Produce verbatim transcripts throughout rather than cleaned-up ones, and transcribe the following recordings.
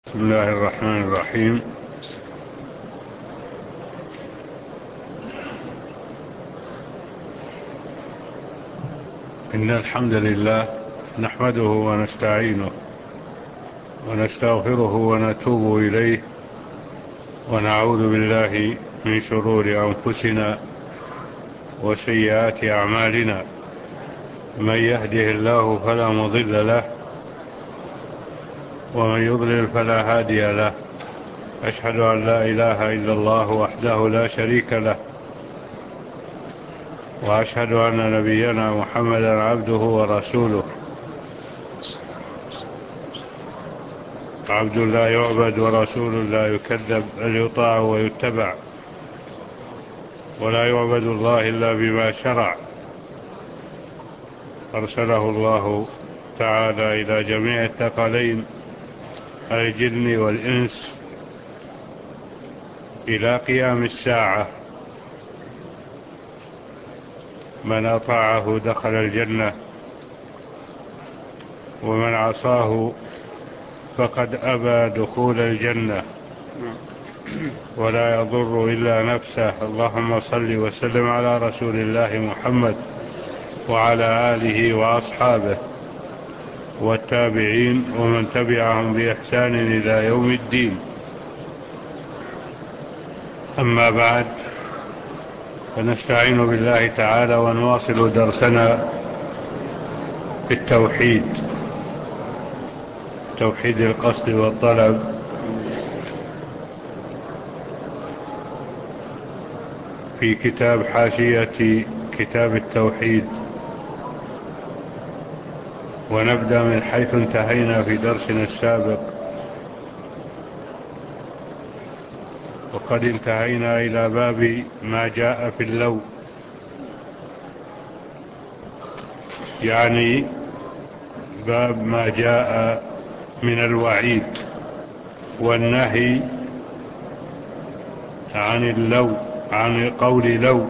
بسم الله الرحمن الرحيم. إن الحمد لله نحمده ونستعينه ونستغفره ونتوب إليه، ونعوذ بالله من شرور أنفسنا وسيئات أعمالنا. من يهده الله فلا مضل له، ومن يضلل فلا هادي له. أشهد أن لا إله إلا الله وحده لا شريك له، وأشهد أن نبينا محمدا عبده ورسوله، عبد لا يعبد ورسول لا يكذب، بل يطاع ويتبع، ولا يعبد الله إلا بما شرع. أرسله الله تعالى إلى جميع الثقلين الجن والإنس إلى قيام الساعة. من أطاعه دخل الجنة، ومن عصاه فقد أبى دخول الجنة، ولا يضر إلا نفسه. اللهم صل وسلم على رسول الله محمد وعلى آله وأصحابه والتابعين ومن تبعهم بإحسان إلى يوم الدين. أما بعد، فنستعين بالله تعالى ونواصل درسنا في التوحيد، توحيد القصد والطلب، في كتاب حاشية كتاب التوحيد. ونبدأ من حيث انتهينا في درسنا السابق، وقد انتهينا إلى باب ما جاء في اللو، يعني باب ما جاء من الوعيد والنهي عن اللو، عن قول لو،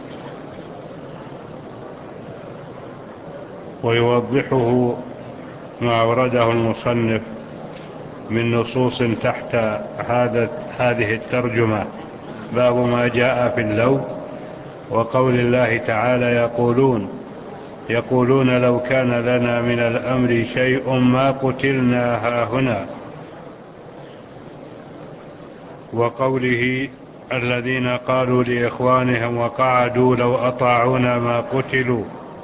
ويوضحه ما أورده المصنف من نصوص تحت هذا هذه الترجمة. باب ما جاء في اللو، وقول الله تعالى: يقولون يقولون لو كان لنا من الأمر شيء ما قتلنا هاهنا. وقوله: الذين قالوا لإخوانهم وقعدوا لو أطاعونا ما قتلوا.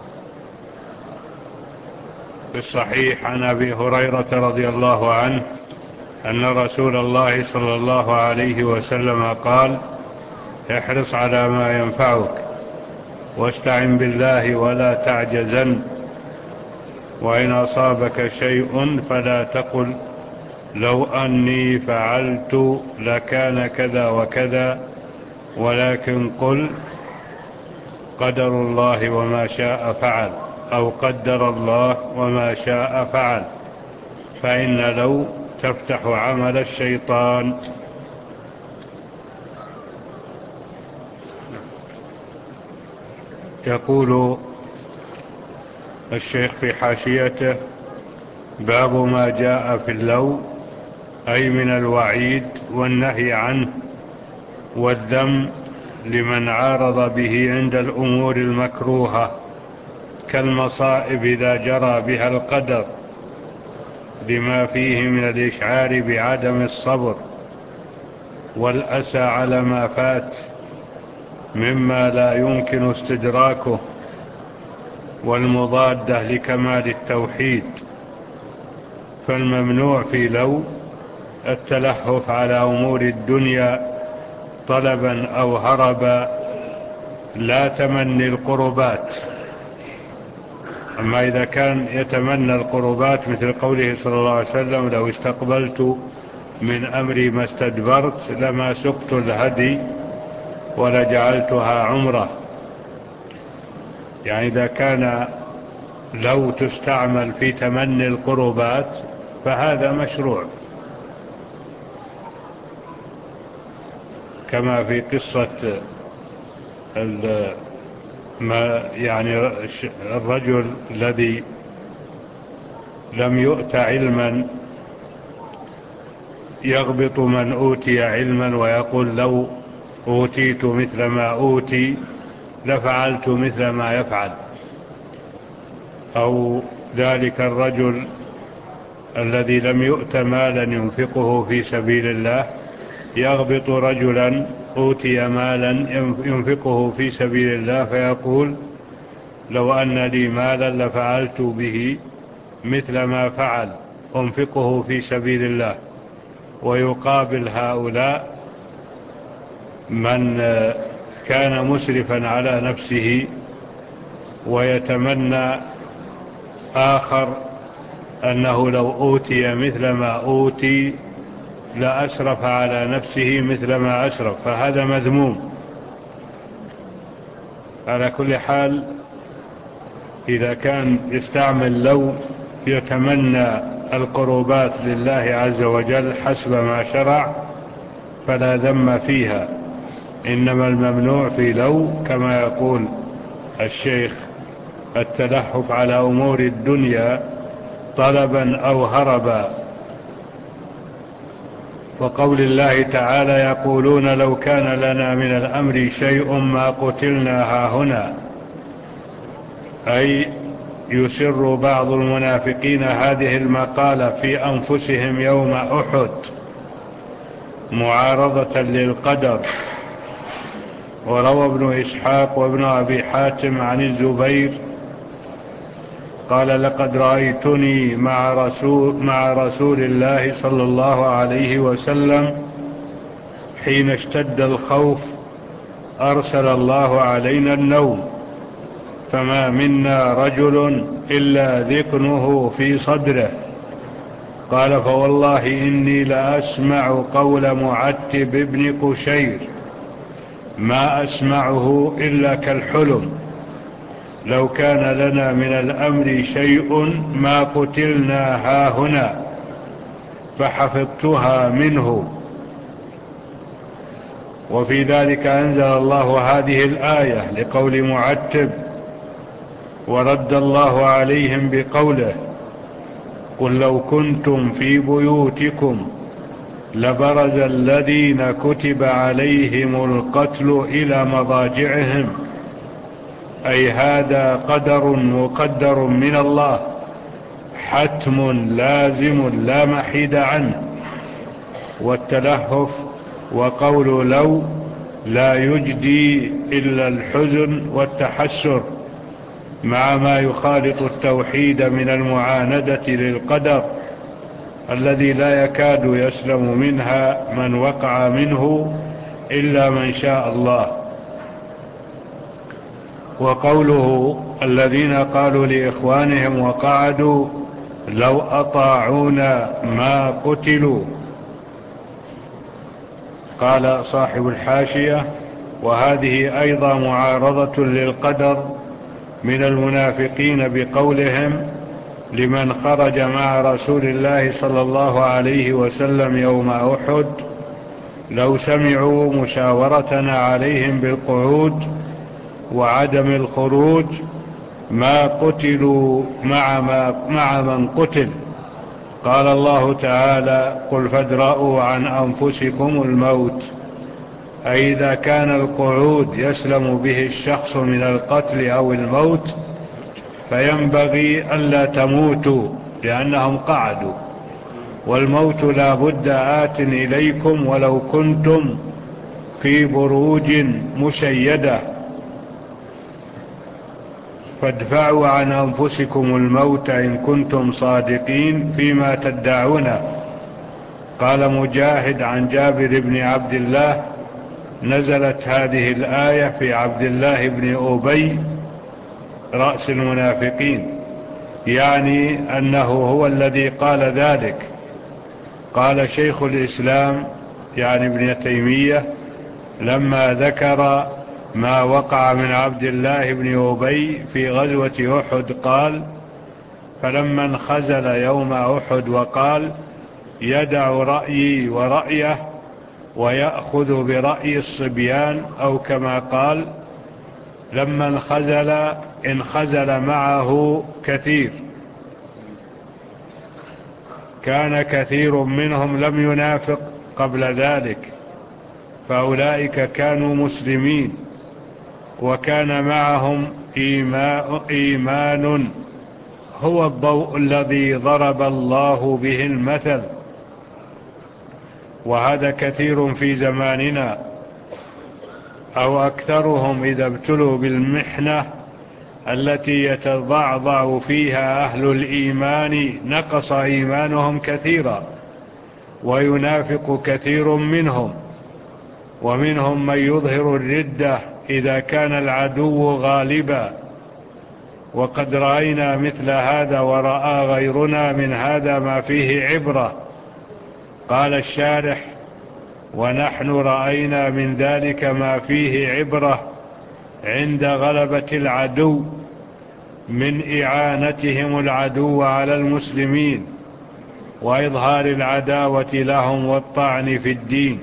في الصحيح عن أبي هريرة رضي الله عنه أن رسول الله صلى الله عليه وسلم قال: احرص على ما ينفعك، واستعن بالله ولا تعجزن، وإن أصابك شيء فلا تقل لو أني فعلت لكان كذا وكذا، ولكن قل قدر الله وما شاء فعل، أو قدر الله وما شاء فعل، فإن لو تفتح عمل الشيطان. يقول الشيخ في حاشيته: باب ما جاء في اللو، أي من الوعيد والنهي عنه والذم لمن عارض به عند الأمور المكروهة، كالمصائب إذا جرى بها القدر، لما فيه من الإشعار بعدم الصبر والأسى على ما فات مما لا يمكن استدراكه، والمضادة لكمال التوحيد. فالممنوع في لو التلهف على أمور الدنيا طلبا أو هربا، لا تمني القربات. أما إذا كان يتمنى القربات مثل قوله صلى الله عليه وسلم: لو استقبلت من أمري ما استدبرت لما سقت الهدي ولجعلتها عمره. يعني إذا كان لو تستعمل في تمني القربات فهذا مشروع، كما في قصة ما يعني الرجل الذي لم يؤت علما يغبط من أوتي علما ويقول لو أوتيت مثل ما أوتي لفعلت مثل ما يفعل، أو ذلك الرجل الذي لم يؤت مالا ينفقه في سبيل الله يغبط رجلا أوتي مالا ينفقه في سبيل الله فيقول لو أن لي مالا لفعلت به مثل ما فعل أنفقه في سبيل الله. ويقابل هؤلاء من كان مسرفا على نفسه ويتمنى آخر أنه لو أوتي مثل ما أوتي لأسرف على نفسه مثل ما أسرف، فهذا مذموم. على كل حال إذا كان يستعمل لو يتمنى القربات لله عز وجل حسب ما شرع فلا ذم فيها، إنما الممنوع في لو كما يقول الشيخ التلهف على أمور الدنيا طلبا أو هربا. وقول الله تعالى يقولون لو كان لنا من الأمر شيء ما قتلنا هاهنا، أي يسر بعض المنافقين هذه المقالة في أنفسهم يوم أحد معارضة للقدر. وروى ابن إسحاق وابن أبي حاتم عن الزبير قال لقد رأيتني مع رسول, مع رسول الله صلى الله عليه وسلم حين اشتد الخوف أرسل الله علينا النوم فما منا رجل إلا ذقنه في صدره. قال فوالله إني لأسمع قول معتب بن قشير ما أسمعه إلا كالحلم، لو كان لنا من الأمر شيء ما قتلنا هاهنا، فحفظتها منه. وفي ذلك أنزل الله هذه الآية لقول معتب، ورد الله عليهم بقوله قل لو كنتم في بيوتكم لبرز الذين كتب عليهم القتل إلى مضاجعهم، أي هذا قدر مقدر من الله حتم لازم لا محيد عنه. والتلهف وقول لو لا يجدي إلا الحزن والتحسر مع ما يخالط التوحيد من المعاندة للقدر الذي لا يكاد يسلم منها من وقع منه إلا من شاء الله. وقوله الذين قالوا لإخوانهم وقعدوا لو أطاعونا ما قتلوا، قال صاحب الحاشية وهذه أيضا معارضة للقدر من المنافقين بقولهم لمن خرج مع رسول الله صلى الله عليه وسلم يوم أحد لو سمعوا مشاورتنا عليهم بالقعود وعدم الخروج ما قتلوا مع, ما مع من قتل. قال الله تعالى قل فادرءوا عن أنفسكم الموت، أي إذا كان القعود يسلم به الشخص من القتل أو الموت فينبغي ألا تموتوا لأنهم قعدوا، والموت لا بد آت إليكم ولو كنتم في بروج مشيدة، فادفعوا عن أنفسكم الموت إن كنتم صادقين فيما تدعونه. قال مجاهد عن جابر بن عبد الله نزلت هذه الآية في عبد الله بن أبي رأس المنافقين، يعني أنه هو الذي قال ذلك. قال شيخ الإسلام يعني ابن تيمية لما ذكر ما وقع من عبد الله بن أبي في غزوة أحد قال فلما انخزل يوم أحد وقال يدع رأيي ورأيه ويأخذ برأي الصبيان، أو كما قال لما انخزل انخزل معه كثير. كان كثير منهم لم ينافق قبل ذلك، فأولئك كانوا مسلمين وكان معهم إيمان هو الضوء الذي ضرب الله به المثل. وهذا كثير في زماننا، أو أكثرهم إذا ابتلوا بالمحنة التي يتضعضع فيها أهل الإيمان نقص إيمانهم كثيرا، وينافق كثير منهم، ومنهم من يظهر الردة إذا كان العدو غالبا. وقد رأينا مثل هذا ورأى غيرنا من هذا ما فيه عبرة. قال الشارح: ونحن رأينا من ذلك ما فيه عبرة عند غلبة العدو من إعانتهم العدو على المسلمين وإظهار العداوة لهم والطعن في الدين.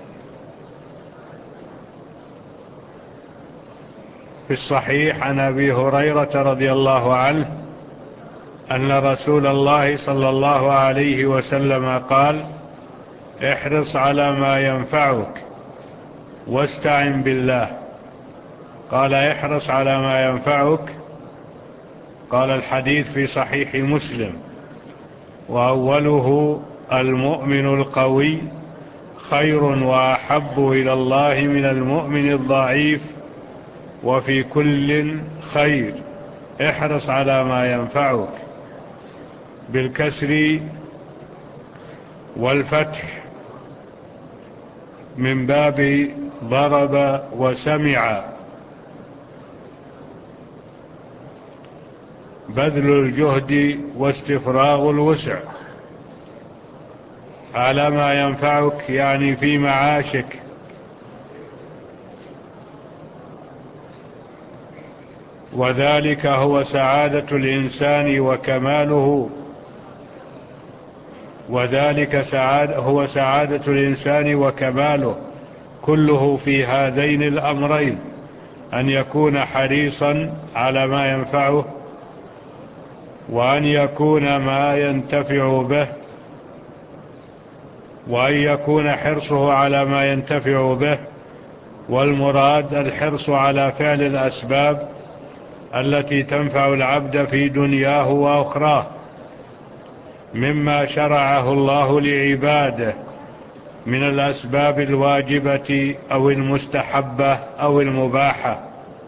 في الصحيح عن أبي هريرة رضي الله عنه أن رسول الله صلى الله عليه وسلم قال: احرص على ما ينفعك واستعن بالله. قال: احرص على ما ينفعك. قال: الحديث في صحيح مسلم، وأوله: المؤمن القوي خير وأحب إلى الله من المؤمن الضعيف، وفي كل خير، احرص على ما ينفعك، بالكسر والفتح من باب ضرب وسمع. بذل الجهد واستفراغ الوسع على ما ينفعك، يعني في معاشك، وذلك هو سعادة الإنسان وكماله. وذلك سعادة هو سعادة الإنسان وكماله كله في هذين الأمرين: أن يكون حريصا على ما ينفعه، وأن يكون ما ينتفع به، وأن يكون حرصه على ما ينتفع به. والمراد الحرص على فعل الأسباب التي تنفع العبد في دنياه وأخراه مما شرعه الله لعباده من الأسباب الواجبة أو المستحبة أو المباحة.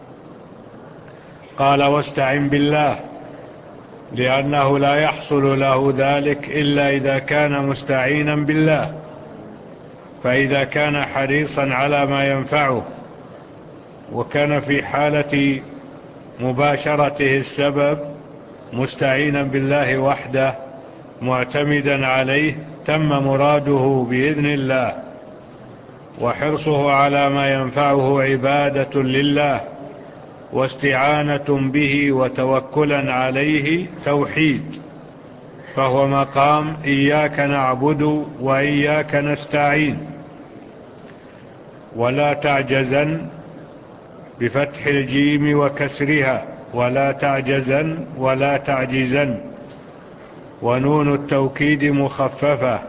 قال: واستعن بالله، لأنه لا يحصل له ذلك إلا إذا كان مستعينا بالله. فإذا كان حريصا على ما ينفعه وكان في حالة مباشرته السبب مستعينا بالله وحده معتمدا عليه، تم مراده بإذن الله. وحرصه على ما ينفعه عبادة لله واستعانة به وتوكلا عليه توحيد، فهو مقام إياك نعبد وإياك نستعين. ولا تعجزن بفتح الجيم وكسرها، ولا تعجزن ولا تعجزن، ونون التوكيد مخففة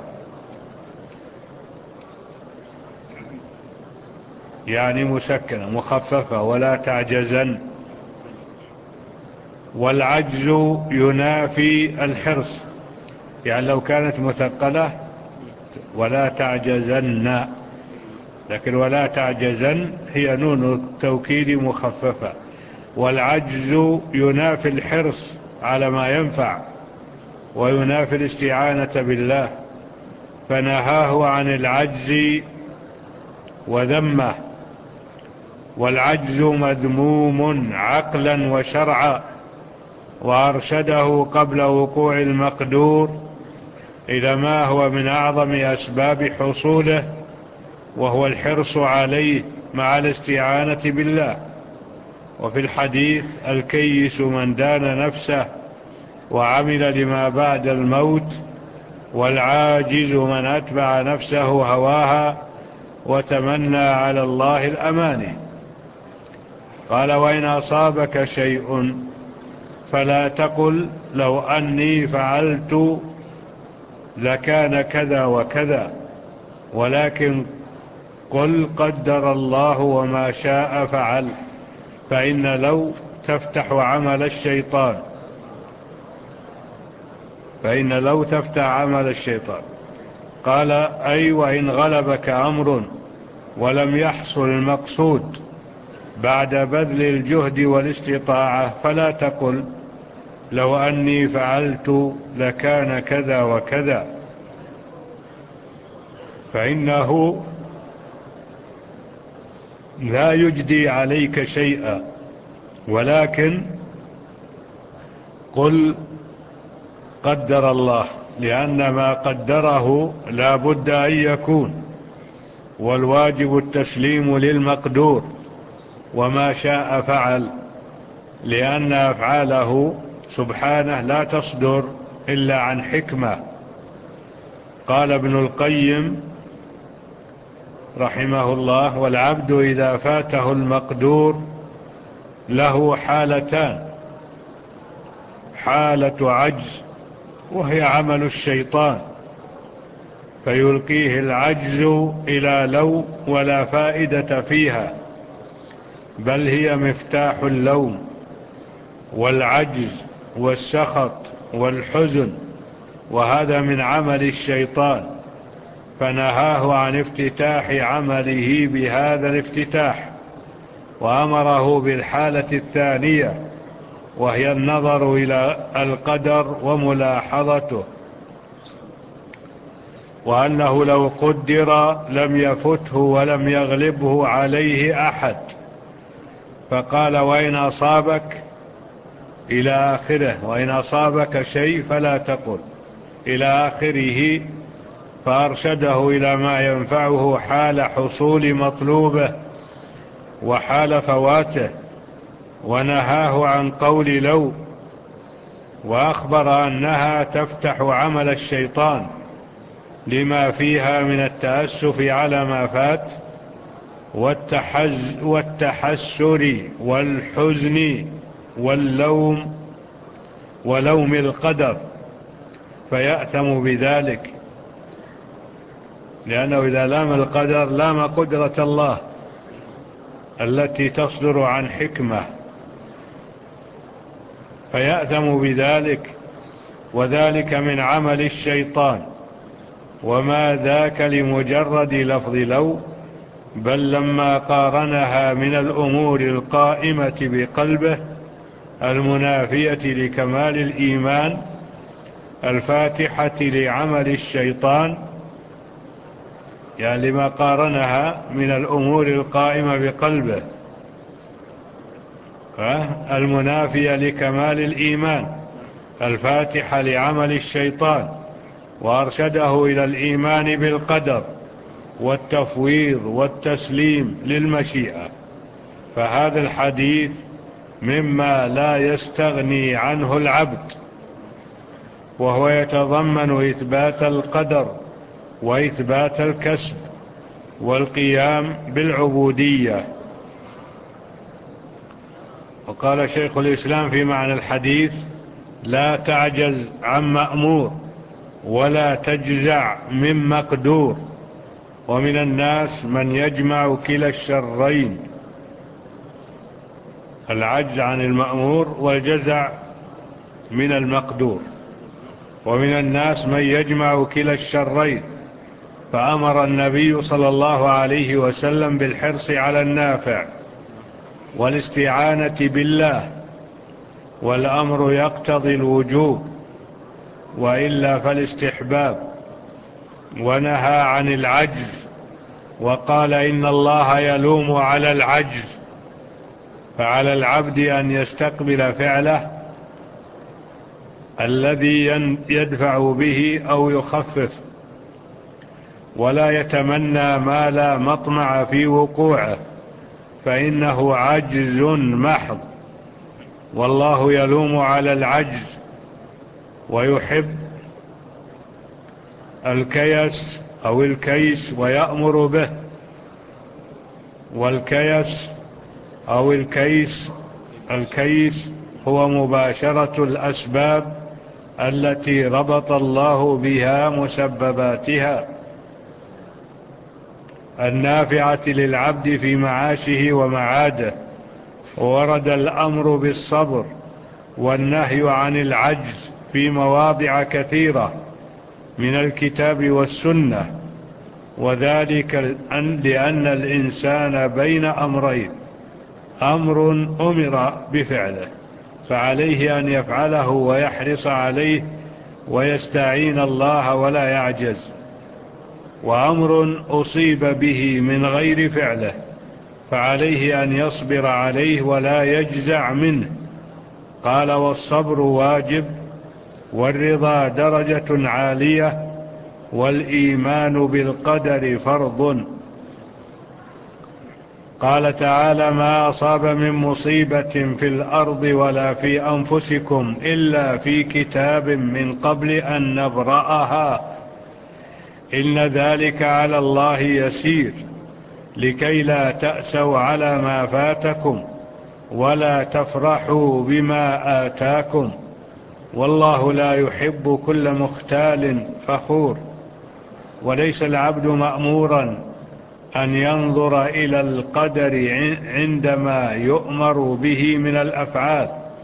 يعني مسكنة مخففة، ولا تعجزن. والعجز ينافي الحرص، يعني لو كانت مثقلة ولا تعجزن، لكن ولا تعجزن هي نون التوكيد مخففة. والعجز ينافي الحرص على ما ينفع وينافي الاستعانة بالله، فنهاه عن العجز وذمه. والعجز مذموم عقلا وشرعا، وأرشده قبل وقوع المقدور إلى ما هو من أعظم أسباب حصوله، وهو الحرص عليه مع الاستعانة بالله. وفي الحديث: الكيس من دان نفسه وعمل لما بعد الموت، والعاجز من أتبع نفسه هواها وتمنى على الله الأماني. قال: وإن أصابك شيء فلا تقل لو أني فعلت لكان كذا وكذا، ولكن قل قدر الله وما شاء فعل، فإن لو تفتح عمل الشيطان فإن لو تفتح عمل الشيطان. قال أي وإن غلبك أمر ولم يحصل المقصود بعد بذل الجهد والاستطاعة فلا تقل لو أني فعلت لكان كذا وكذا، فإنه لا يجدي عليك شيئا، ولكن قل قدر الله، لأن ما قدره لا بد أن يكون، والواجب التسليم للمقدور، وما شاء فعل، لأن أفعاله سبحانه لا تصدر إلا عن حكمة. قال ابن القيم رحمه الله: والعبد إذا فاته المقدور له حالتان: حالة عجز وهي عمل الشيطان، فيلقيه العجز إلى لو ولا فائدة فيها، بل هي مفتاح اللوم والعجز والسخط والحزن، وهذا من عمل الشيطان، فنهاه عن افتتاح عمله بهذا الافتتاح، وأمره بالحالة الثانية وهي النظر إلى القدر وملاحظته، وأنه لو قدر لم يفته ولم يغلبه عليه أحد. فقال: وإن أصابك إلى آخره، وإن أصابك شيء فلا تقل إلى آخره، فأرشده إلى ما ينفعه حال حصول مطلوبه وحال فواته، ونهاه عن قول لو، وأخبر أنها تفتح عمل الشيطان لما فيها من التأسف على ما فات والتحز والتحسر والحزن واللوم ولوم القدر، فيأثم بذلك، لأنه إذا لام القدر لام قدرة الله التي تصدر عن حكمة، فيأثم بذلك، وذلك من عمل الشيطان، وما ذاك لمجرد لفظ لو، بل لما قارنها من الأمور القائمة بقلبه المنافية لكمال الإيمان الفاتحة لعمل الشيطان، يعني لما قارنها من الأمور القائمة بقلبه المنافية لكمال الإيمان الفاتحة لعمل الشيطان، وأرشده إلى الإيمان بالقدر والتفويض والتسليم للمشيئة. فهذا الحديث مما لا يستغني عنه العبد، وهو يتضمن إثبات القدر وإثبات الكسب والقيام بالعبودية. وقال شيخ الإسلام في معنى الحديث: لا تعجز عن مأمور ولا تجزع من مقدور، ومن الناس من يجمع كلا الشرين، العجز عن المأمور والجزع من المقدور، ومن الناس من يجمع كلا الشرين. فأمر النبي صلى الله عليه وسلم بالحرص على النافع والاستعانة بالله، والأمر يقتضي الوجوب وإلا فالاستحباب، ونهى عن العجز وقال: إن الله يلوم على العجز، فعلى العبد أن يستقبل فعله الذي يدفع به أو يخفف، ولا يتمنى ما لا مطمع في وقوعه، فإنه عجز محض، والله يلوم على العجز ويحب الكيس أو الكيس ويأمر به. والكيس أو الكيس الكيس هو مباشرة الأسباب التي ربط الله بها مسبباتها النافعة للعبد في معاشه ومعاده. ورد الأمر بالصبر والنهي عن العجز في مواضع كثيرة من الكتاب والسنة، وذلك لأن الإنسان بين أمرين: أمر أمر بفعله فعليه أن يفعله ويحرص عليه ويستعين الله ولا يعجز، وأمر أصيب به من غير فعله فعليه أن يصبر عليه ولا يجزع منه. قال: والصبر واجب، والرضا درجة عالية، والإيمان بالقدر فرض. قال تعالى: ما أصاب من مصيبة في الأرض ولا في أنفسكم إلا في كتاب من قبل أن نبرأها إن ذلك على الله يسير لكي لا تأسوا على ما فاتكم ولا تفرحوا بما آتاكم والله لا يحب كل مختال فخور. وليس العبد مأمورا أن ينظر إلى القدر عندما يؤمر به من الأفعال،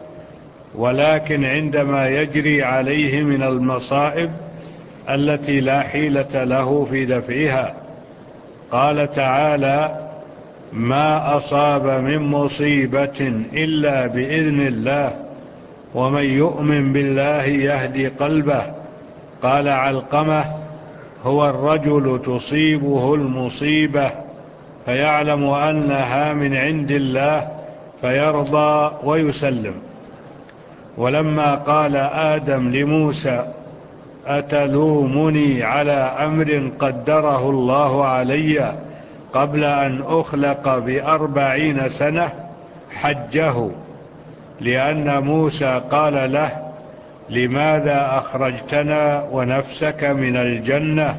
ولكن عندما يجري عليه من المصائب التي لا حيلة له في دفعها. قال تعالى: ما أصاب من مصيبة إلا بإذن الله ومن يؤمن بالله يهدي قلبه. قال علقمة: هو الرجل تصيبه المصيبة فيعلم أنها من عند الله فيرضى ويسلم. ولما قال آدم لموسى: أتلومني على أمر قدره الله علي قبل أن أخلق بأربعين سنة، حجه، لأن موسى قال له: لماذا أخرجتنا ونفسك من الجنة؟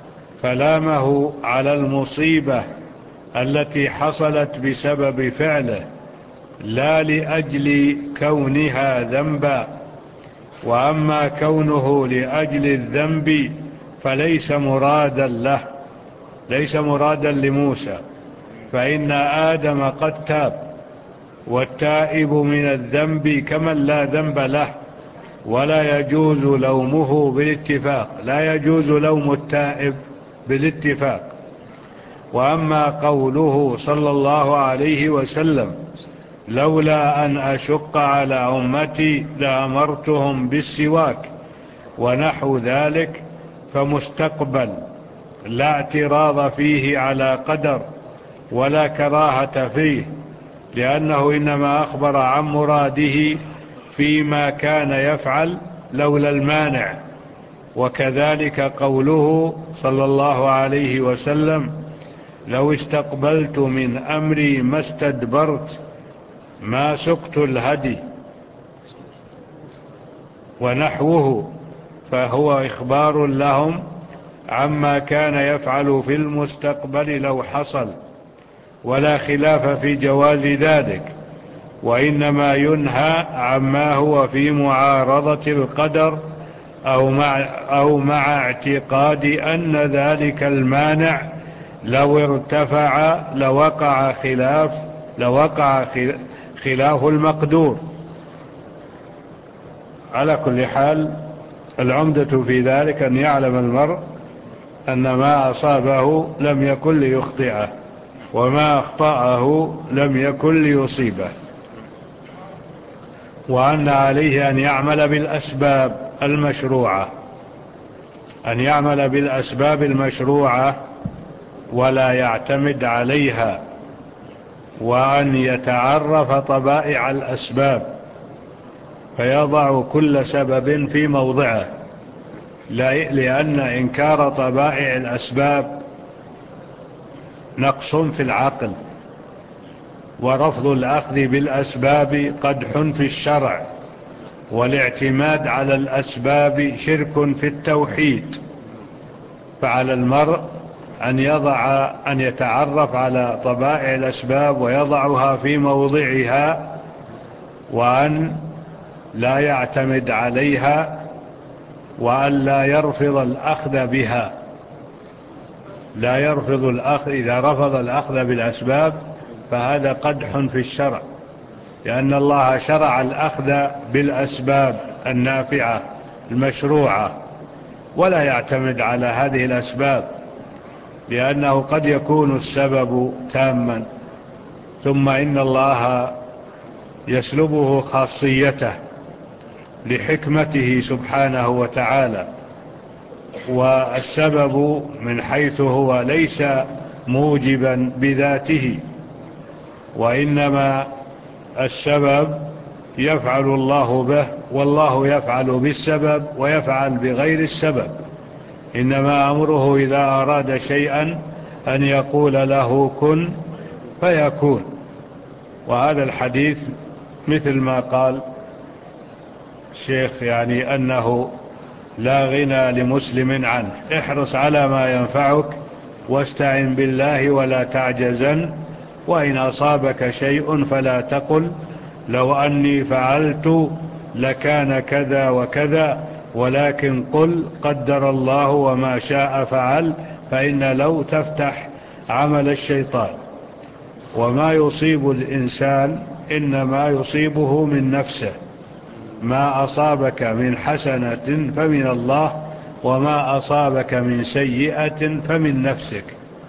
فلامه على المصيبة التي حصلت بسبب فعله لا لأجل كونها ذنبا. وأما كونه لأجل الذنب فليس مرادا له، ليس مرادا لموسى، فإن آدم قد تاب، والتائب من الذنب كمن لا ذنب له، ولا يجوز لومه بالاتفاق، لا يجوز لوم التائب بالاتفاق. وأما قوله صلى الله عليه وسلم: لولا أن أشق على أمتي لأمرتهم بالسواك ونحو ذلك، فمستقبل لا اعتراض فيه على قدر ولا كراهة فيه، لأنه إنما أخبر عن مراده فيما كان يفعل لولا المانع. وكذلك قوله صلى الله عليه وسلم: لو استقبلت من أمري ما استدبرت ما سقت الهدي ونحوه، فهو إخبار لهم عما كان يفعل في المستقبل لو حصل، ولا خلاف في جواز ذلك، وإنما ينهى عما هو في معارضة القدر أو مع, أو مع اعتقاد أن ذلك المانع لو ارتفع لوقع خلاف لوقع خلاف المقدور. على كل حال، العمدة في ذلك أن يعلم المرء أن ما أصابه لم يكن ليخطئه، وما أخطأه لم يكن ليصيبه، وأن عليه أن يعمل بالأسباب المشروعة أن يعمل بالأسباب المشروعة ولا يعتمد عليها، وأن يتعرف طبائع الأسباب فيضع كل سبب في موضعه، لأن إنكار طبائع الأسباب نقص في العقل، ورفض الأخذ بالأسباب قدح في الشرع، والاعتماد على الأسباب شرك في التوحيد. فعلى المرء أن يضع أن يتعرف على طبائع الأسباب ويضعها في موضعها، وأن لا يعتمد عليها وأن لا يرفض الأخذ بها، لا يرفض الأخذ. إذا رفض الأخذ بالأسباب فهذا قدح في الشرع، لأن الله شرع الأخذ بالأسباب النافعة المشروعة، ولا يعتمد على هذه الأسباب، لأنه قد يكون السبب تاما ثم إن الله يسلبه خاصيته لحكمته سبحانه وتعالى. والسبب من حيث هو ليس موجبا بذاته، وإنما السبب يفعل الله به، والله يفعل بالسبب ويفعل بغير السبب. إنما أمره إذا أراد شيئا أن يقول له كن فيكون. وهذا الحديث مثل ما قال الشيخ، يعني أنه لا غنى لمسلم عنه. احرص على ما ينفعك واستعن بالله ولا تعجزن، وإن أصابك شيء فلا تقل لو أني فعلت لكان كذا وكذا، ولكن قل قدر الله وما شاء فعل، فإن لو تفتح عمل الشيطان. وما يصيب الإنسان إنما يصيبه من نفسه، ما أصابك من حسنة فمن الله، وما أصابك من سيئة فمن نفسك.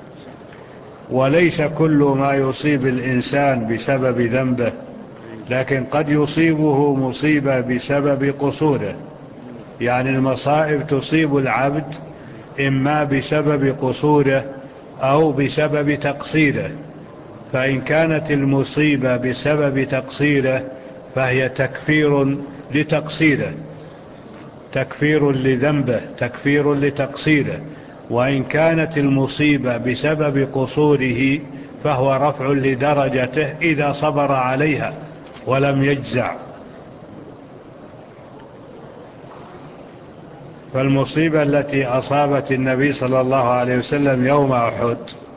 وليس كل ما يصيب الإنسان بسبب ذنبه، لكن قد يصيبه مصيبة بسبب قصوره. يعني المصائب تصيب العبد إما بسبب قصوره أو بسبب تقصيره. فإن كانت المصيبة بسبب تقصيره فهي تكفير لتقصيره، تكفير لذنبه، تكفير لتقصيره. وإن كانت المصيبة بسبب قصوره فهو رفع لدرجته إذا صبر عليها ولم يجزع. فالمصيبة التي أصابت النبي صلى الله عليه وسلم يوم أحد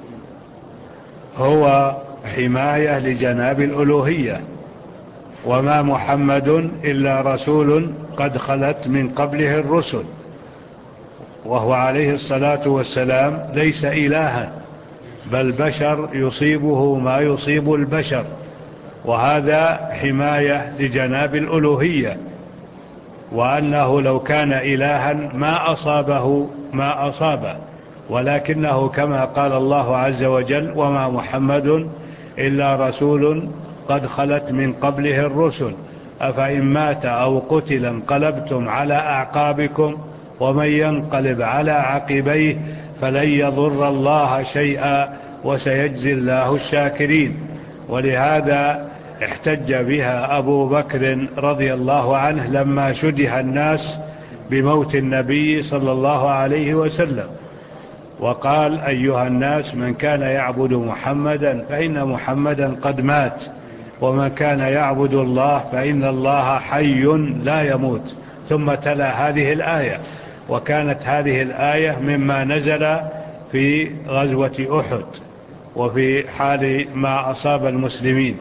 هو حماية لجناب الألوهية، وما محمد إلا رسول قد خلت من قبله الرسل، وهو عليه الصلاة والسلام ليس إلها، بل بشر يصيبه ما يصيب البشر، وهذا حماية لجناب الألوهية. وأنه لو كان إلها ما أصابه ما أصابه، ولكنه كما قال الله عز وجل وما محمد إلا رسول قد خلت من قبله الرسل أفإن مات أو قتل انقلبتم على أعقابكم ومن ينقلب على عقبيه فلن يضر الله شيئا وسيجزي الله الشاكرين. ولهذا احتج بها أبو بكر رضي الله عنه لما شجع الناس بموت النبي صلى الله عليه وسلم، وقال أيها الناس من كان يعبد محمدا فإن محمدا قد مات، ومن كان يعبد الله فإن الله حي لا يموت. ثم تلا هذه الآية، وكانت هذه الآية مما نزل في غزوة أحد وفي حال ما أصاب المسلمين.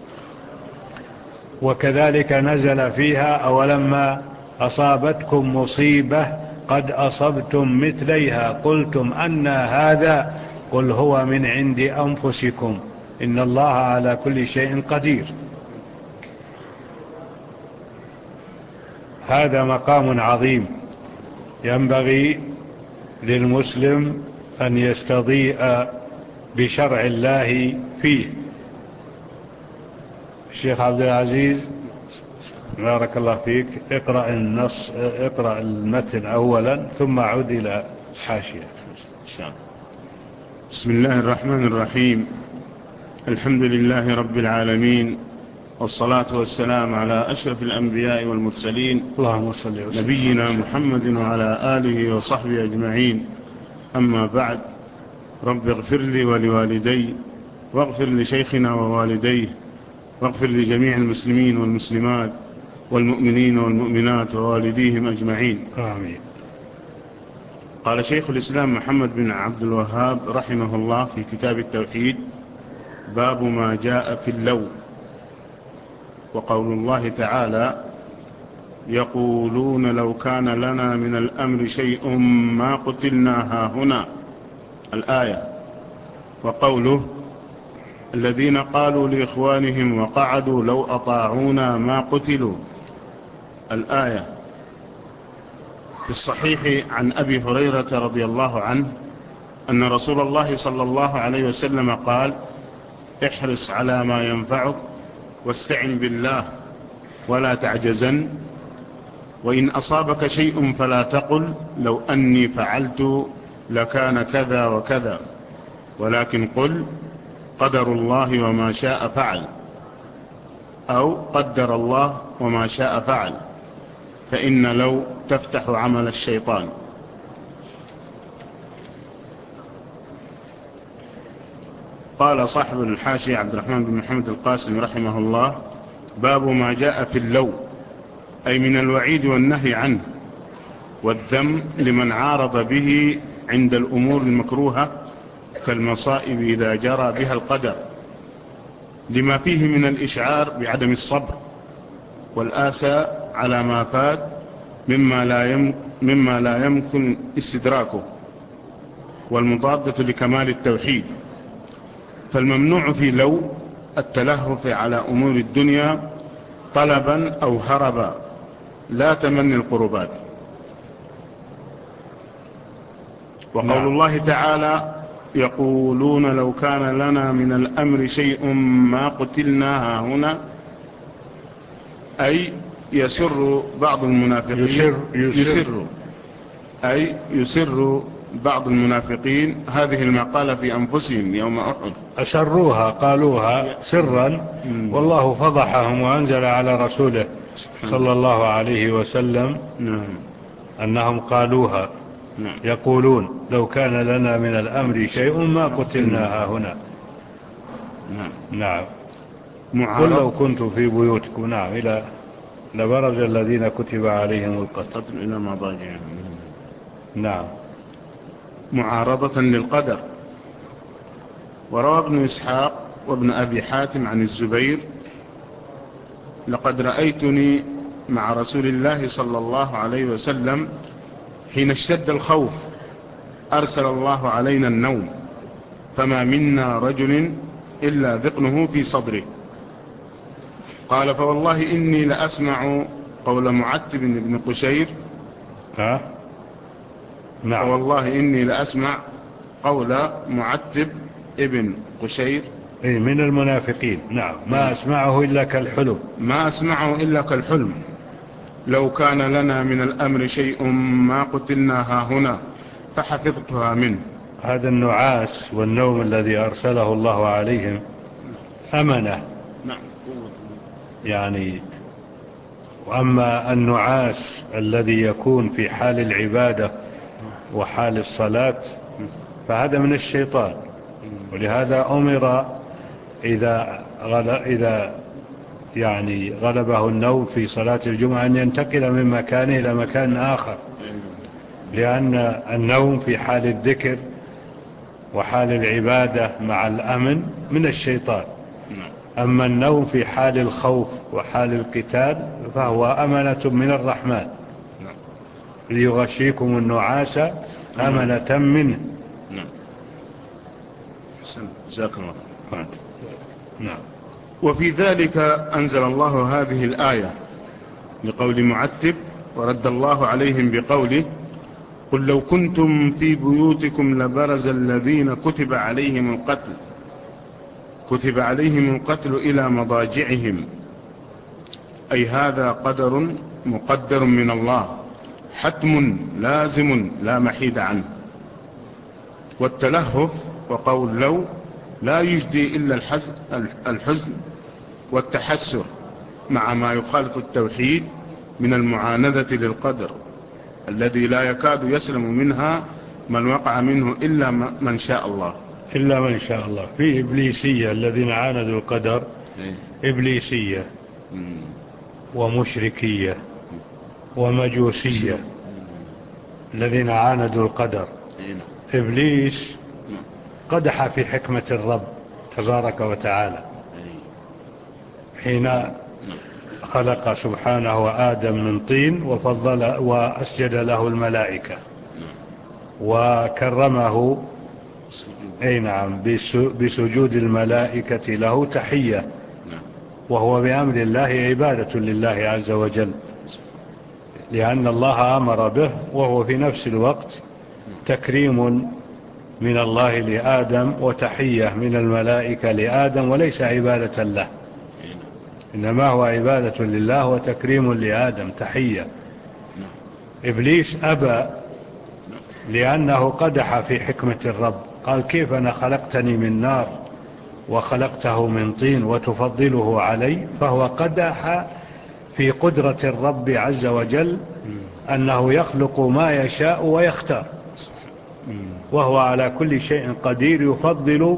وكذلك نزل فيها أولما أصابتكم مصيبة قد أصبتم مثليها قلتم أن هذا قل هو من عند أنفسكم إن الله على كل شيء قدير. هذا مقام عظيم ينبغي للمسلم أن يستضيء بشرع الله فيه. الشيخ عبد العزيز بارك الله فيك، اقرأ النص، اقرأ المتن أولا ثم عد إلى حاشية. بسم الله الرحمن الرحيم. الحمد لله رب العالمين، والصلاة والسلام على أشرف الأنبياء والمرسلين، اللهم صل وسلم نبينا محمد وعلى آله وصحبه أجمعين. أما بعد، رب اغفر لي ولوالدي واغفر لشيخنا ووالديه واغفر لجميع المسلمين والمسلمات والمؤمنين والمؤمنات ووالديهم أجمعين. آمين. قال شيخ الإسلام محمد بن عبد الوهاب رحمه الله في كتاب التوحيد: باب ما جاء في اللو. وقول الله تعالى: يقولون لو كان لنا من الأمر شيء ما قتلنا هاهنا الآية. وقوله الذين قالوا لإخوانهم وقعدوا لو أطاعونا ما قتلوا الآية. في الصحيح عن أبي هريرة رضي الله عنه أن رسول الله صلى الله عليه وسلم قال احرص على ما ينفعك واستعن بالله ولا تعجزن، وإن أصابك شيء فلا تقل لو أني فعلت لكان كذا وكذا، ولكن قل قدر الله وما شاء فعل، أو قدر الله وما شاء فعل، فإن لو تفتح عمل الشيطان. قال صاحب الحاشية عبد الرحمن بن محمد القاسم رحمه الله باب ما جاء في اللو، أي من الوعيد والنهي عنه والذم لمن عارض به عند الأمور المكروهة كالمصائب إذا جرى بها القدر، لما فيه من الإشعار بعدم الصبر والآسى على ما فات مما لا يم مما لا يمكن استدراكه، والمضادة لكمال التوحيد. فالممنوع في لو التلهف على أمور الدنيا طلبا أو هربا، لا تمني القربات. وقول نعم. الله تعالى يقولون لو كان لنا من الأمر شيء ما قتلنا هنا، أي يسر بعض المنافقين يسر, يسر, يسر أي يسر بعض المنافقين هذه المقالة في أنفسهم يوم أحد، أسروها قالوها سرا، والله فضحهم وأنزل على رسوله صلى الله عليه وسلم أنهم قالوها. يقولون لو كان لنا من الأمر شيء ما قتلنا هنا. نعم. قل لو كنت في بيوتكم، نعم، إلى لبرز الذين كتب عليهم القتل إلى مضاجعهم. نعم. معارضة للقدر. وروى ابن إسحاق وابن أبي حاتم عن الزبير لقد رأيتني مع رسول الله صلى الله عليه وسلم حين اشتد الخوف أرسل الله علينا النوم، فما منا رجل إلا ذقنه في صدره. قال فوالله إني لأسمع قول معتب بن قشير ها؟ نعم. فوالله إني لأسمع قول معتب ابن قشير أي من المنافقين. نعم. ما أسمعه إلا كالحلم ما أسمعه إلا كالحلم لو كان لنا من الأمر شيء ما قتلنا هنا، فحفظتها منه. هذا النعاس والنوم الذي أرسله الله عليهم أمنة. نعم. يعني وأما النعاس الذي يكون في حال العبادة وحال الصلاة فهذا من الشيطان، ولهذا أمر إذا غل... إذا يعني غلبه النوم في صلاة الجمعة أن ينتقل من مكانه إلى مكان آخر، لأن النوم في حال الذكر وحال العبادة مع الأمن من الشيطان. أما النوم في حال الخوف وحال القتال فهو أمنة من الرحمن، ليغشيكم النعاس أمنة منه. جزاك الله. نعم. وفي ذلك أنزل الله هذه الآية لقول معتب، ورد الله عليهم بقوله قل لو كنتم في بيوتكم لبرز الذين كتب عليهم القتل كتب عليهم القتل إلى مضاجعهم، أي هذا قدر مقدر من الله حتم لازم لا محيد عنه. والتلهف وقول لو لا يجدي إلا الحزن والتحسر مع ما يخالف التوحيد من المعاندة للقدر الذي لا يكاد يسلم منها من وقع منه إلا من شاء الله. إلا من شاء الله. في إبليسية الذين عاندوا القدر، إبليسية ومشركية ومجوسية الذين عاندوا القدر. إبليس قدح في حكمة الرب تبارك وتعالى حين خلق سبحانه آدم من طين وفضل وأسجد له الملائكة وكرمه أي نعم بسجود الملائكة له تحية، وهو بأمر الله عبادة لله عز وجل، لأن الله أمر به، وهو في نفس الوقت تكريم من الله لآدم وتحية من الملائكة لآدم، وليس عبادة له، إنما هو عبادة لله وتكريم لآدم تحية. إبليس أبى لأنه قدح في حكمة الرب، قال كيف أنا خلقتني من نار وخلقته من طين وتفضله علي؟ فهو قدح في قدرة الرب عز وجل أنه يخلق ما يشاء ويختار، وهو على كل شيء قدير، يفضل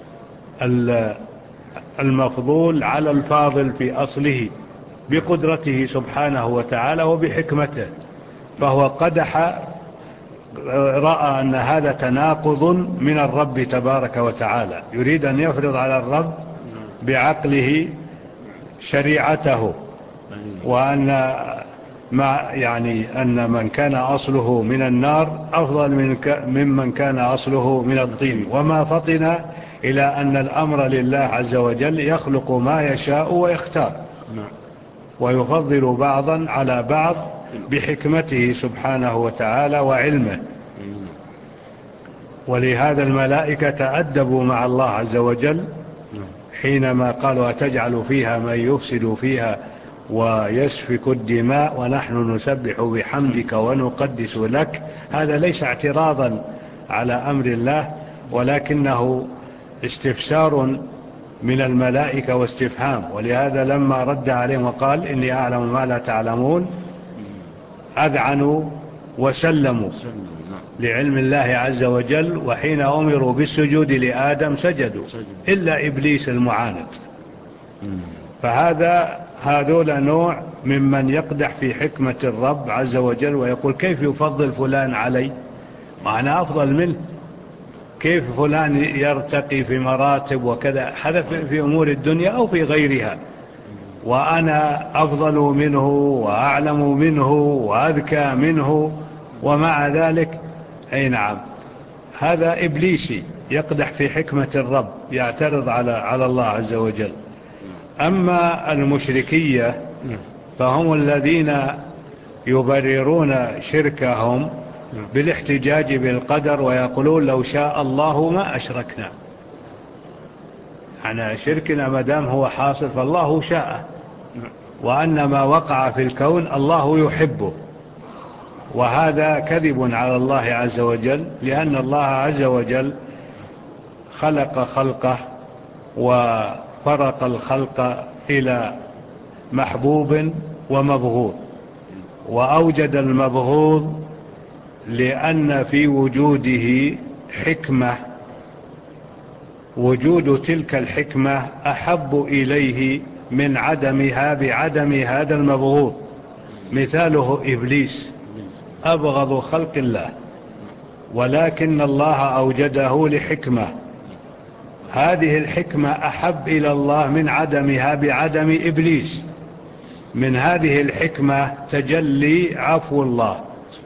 المفضول على الفاضل في أصله بقدرته سبحانه وتعالى وبحكمته. فهو قدح، رأى أن هذا تناقض من الرب تبارك وتعالى، يريد أن يفرض على الرب بعقله شريعته، وأن ما يعني أن من كان أصله من النار أفضل من ممن كان أصله من الطين، وما فطن إلى أن الأمر لله عز وجل يخلق ما يشاء ويختار، ويفضل بعضا على بعض بحكمته سبحانه وتعالى وعلمه. ولهذا الملائكة تأدبوا مع الله عز وجل حينما قالوا أتجعل فيها من يفسد فيها ويسفك الدماء ونحن نسبح بحمدك ونقدس لك. هذا ليس اعتراضا على أمر الله، ولكنه استفسار من الملائكة واستفهام. ولهذا لما رد عليهم وقال إني أعلم ما لا تعلمون أذعنوا وسلموا لعلم الله عز وجل، وحين أمروا بالسجود لآدم سجدوا إلا إبليس المعاند. فهذا هذول نوع ممن يقدح في حكمة الرب عز وجل ويقول كيف يفضل فلان علي وأنا أفضل منه، كيف فلان يرتقي في مراتب وكذا، هذا في أمور الدنيا أو في غيرها، وأنا أفضل منه وأعلم منه وأذكى منه، ومع ذلك أي نعم هذا إبليسي يقدح في حكمة الرب، يعترض على على الله عز وجل. أما المشركية فهم الذين يبررون شركهم بالاحتجاج بالقدر، ويقولون لو شاء الله ما أشركنا، أنا شركنا مدام هو حاصل فالله شاء، وأن ما وقع في الكون الله يحبه. وهذا كذب على الله عز وجل، لأن الله عز وجل خلق خلقه وفرق الخلق إلى محبوب ومبغوض، وأوجد المبغوض لأن في وجوده حكمة، وجود تلك الحكمة أحب إليه من عدمها بعدم هذا المبغوض. مثاله إبليس أبغض خلق الله، ولكن الله أوجده لحكمة، هذه الحكمة أحب إلى الله من عدمها بعدم إبليس. من هذه الحكمة تجلي عفو الله،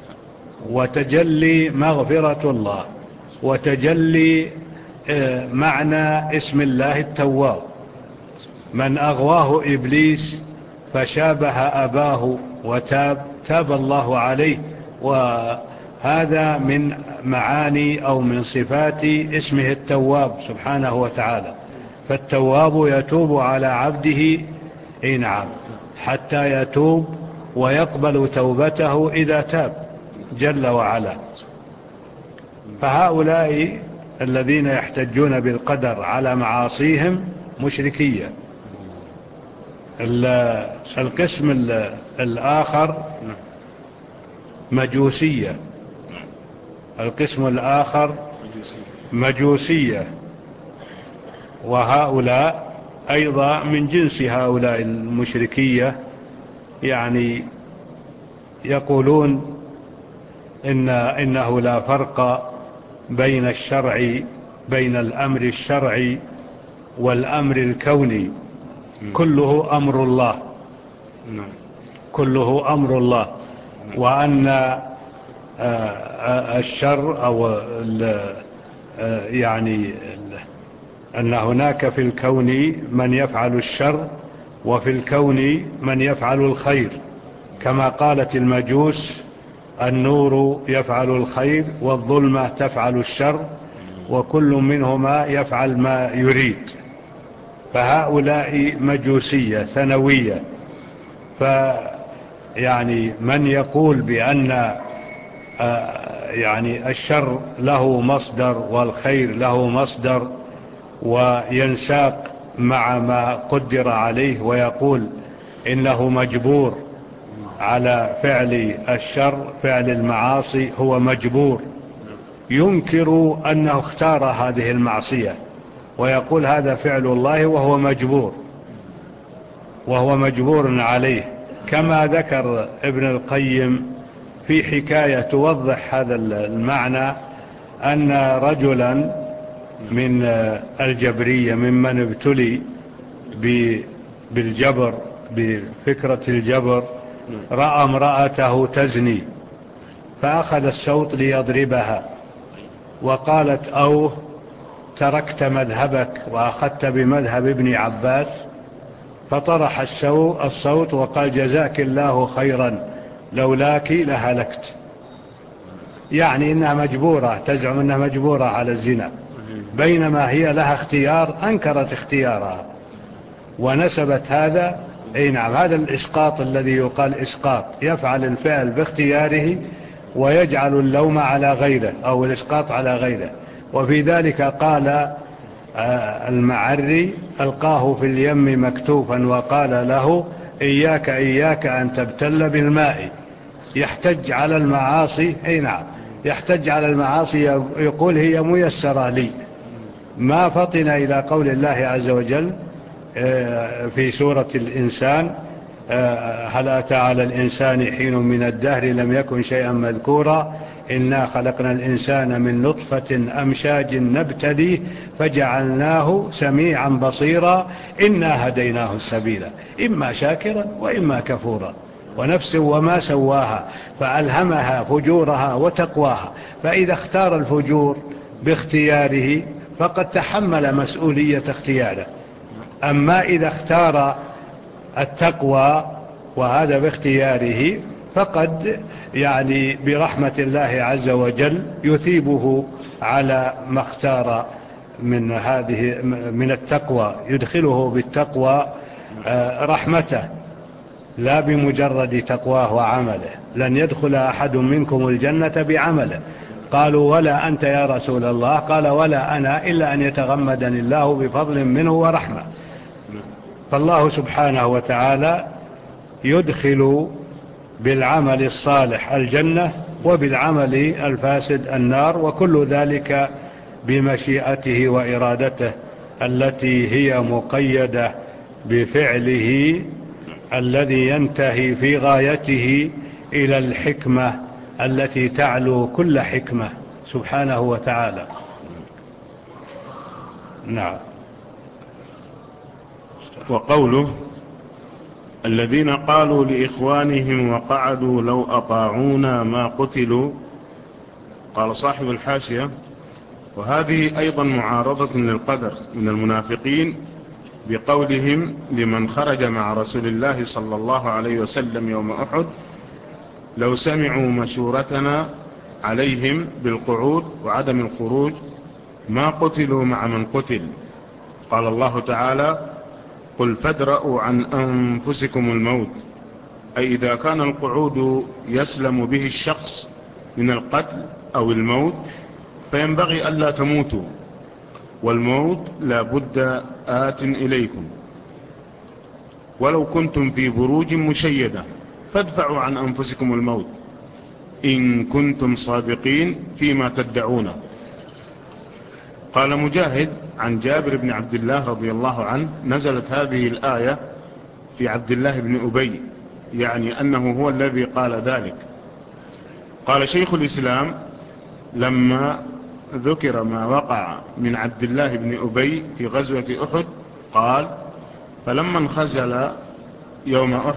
وتجلي مغفرة الله، وتجلي معنى اسم الله التواب. من أغواه إبليس فشابه أباه وتاب، تاب الله عليه، وهذا من معاني أو من صفات اسمه التواب سبحانه وتعالى. فالتواب يتوب على عبده إيه نعم حتى يتوب ويقبل توبته إذا تاب جل وعلا. فهؤلاء الذين يحتجون بالقدر على معاصيهم مشركية. القسم الآخر مجوسية، القسم الآخر مجوسية، وهؤلاء أيضا من جنس هؤلاء المشركية، يعني يقولون إن إنه لا فرق بين الشرع بين الأمر الشرعي والأمر الكوني، كله أمر الله، كله أمر الله، وأن الشر أو يعني أن هناك في الكون من يفعل الشر وفي الكون من يفعل الخير، كما قالت المجوس: النور يفعل الخير والظلمة تفعل الشر وكل منهما يفعل ما يريد. فهؤلاء مجوسية ثانوية. فيعني من يقول بأن يعني الشر له مصدر والخير له مصدر وينساق مع ما قدر عليه، ويقول إنه مجبور على فعل الشر فعل المعاصي، هو مجبور، ينكر أنه اختار هذه المعصية ويقول هذا فعل الله وهو مجبور وهو مجبور عليه. كما ذكر ابن القيم في حكاية توضح هذا المعنى، أن رجلا من الجبرية ممن ابتلي بالجبر بفكرة الجبر رأى امرأته تزني فأخذ السوط ليضربها، وقالت: أوه تركت مذهبك وأخذت بمذهب ابن عباس. فطرح الصوت وقال: جزاك الله خيرا لولاك لهلكت. يعني إنها مجبورة، تزعم أنها مجبورة على الزنا، بينما هي لها اختيار، أنكرت اختيارها ونسبت هذا. أي نعم، هذا الإسقاط الذي يقال إسقاط، يفعل الفعل باختياره ويجعل اللوم على غيره أو الإسقاط على غيره. وفي ذلك قال المعري: ألقاه في اليم مكتوفا وقال له: إياك إياك أن تبتل بالماء. يحتج على المعاصي. أي نعم، يحتج على المعاصي، يقول هي ميسرة لي. ما فطن إلى قول الله عز وجل في سورة الإنسان: هل أتى على الإنسان حين من الدهر لم يكن شيئا مذكورا إنا خلقنا الإنسان من نطفة أمشاج نبتليه فجعلناه سميعا بصيرا إنا هديناه السبيل إما شاكرا وإما كفورا ونفس وما سواها فألهمها فجورها وتقواها. فإذا اختار الفجور باختياره فقد تحمل مسؤولية اختياره، أما إذا اختار التقوى وهذا باختياره فقد يعني برحمة الله عز وجل يثيبه على ما اختار من هذه من التقوى، يدخله بالتقوى رحمته لا بمجرد تقواه وعمله. لن يدخل أحد منكم الجنة بعمله. قالوا: ولا أنت يا رسول الله؟ قال: ولا أنا إلا أن يتغمدني الله بفضل منه ورحمة. فالله سبحانه وتعالى يدخل بالعمل الصالح الجنة وبالعمل الفاسد النار، وكل ذلك بمشيئته وإرادته التي هي مقيدة بفعله الذي ينتهي في غايته إلى الحكمة التي تعلو كل حكمة سبحانه وتعالى. نعم. وقوله: الذين قالوا لإخوانهم وقعدوا لو أطاعونا ما قتلوا. قال صاحب الحاشية: وهذه أيضا معارضة للقدر من المنافقين بقولهم لمن خرج مع رسول الله صلى الله عليه وسلم يوم أحد: لو سمعوا مشورتنا عليهم بالقعود وعدم الخروج ما قتلوا مع من قتل. قال الله تعالى: قل فادرءوا عن أنفسكم الموت. أي إذا كان القعود يسلم به الشخص من القتل أو الموت فينبغي ألا تموتوا، والموت لا بد آت إليكم، ولو كنتم في بروج مشيدة فادفعوا عن أنفسكم الموت إن كنتم صادقين فيما تدعونه. قال مجاهد عن جابر بن عبد الله رضي الله عنه: نزلت هذه الآية في عبد الله بن أبي، يعني أنه هو الذي قال ذلك. قال شيخ الإسلام: لما ذكر ما وقع من عبد الله بن أبي في غزوة أحد قال: فلما انخزل يوم أحد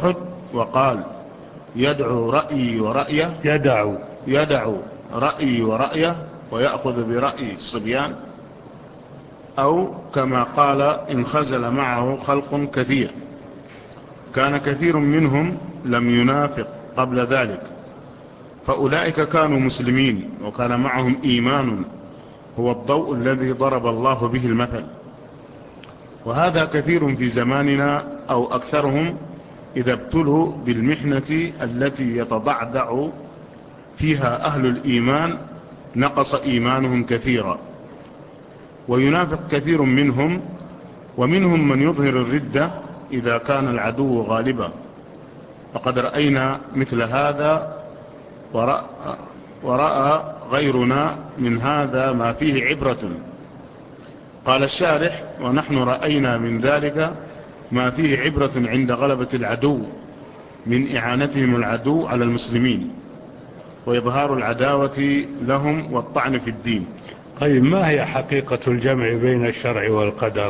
وقال يدعو رأيي ورأيه يدع يدع رأيي ورأيه ويأخذ برأي الصبيان، أو كما قال انخزل معه خلق كثير، كان كثير منهم لم ينافق قبل ذلك، فأولئك كانوا مسلمين وكان معهم إيمان هو الضوء الذي ضرب الله به المثل. وهذا كثير في زماننا أو أكثرهم إذا ابتلوا بالمحنة التي يتضعضع فيها أهل الإيمان نقص إيمانهم كثيرا، وينافق كثير منهم، ومنهم من يظهر الردة إذا كان العدو غالبا. وقد رأينا مثل هذا ورأى, ورأى غيرنا من هذا ما فيه عبرة. قال الشارح: ونحن رأينا من ذلك ما فيه عبرة عند غلبة العدو من إعانتهم العدو على المسلمين وإظهار العداوة لهم والطعن في الدين. طيب، ما هي حقيقة الجمع بين الشرع والقدر؟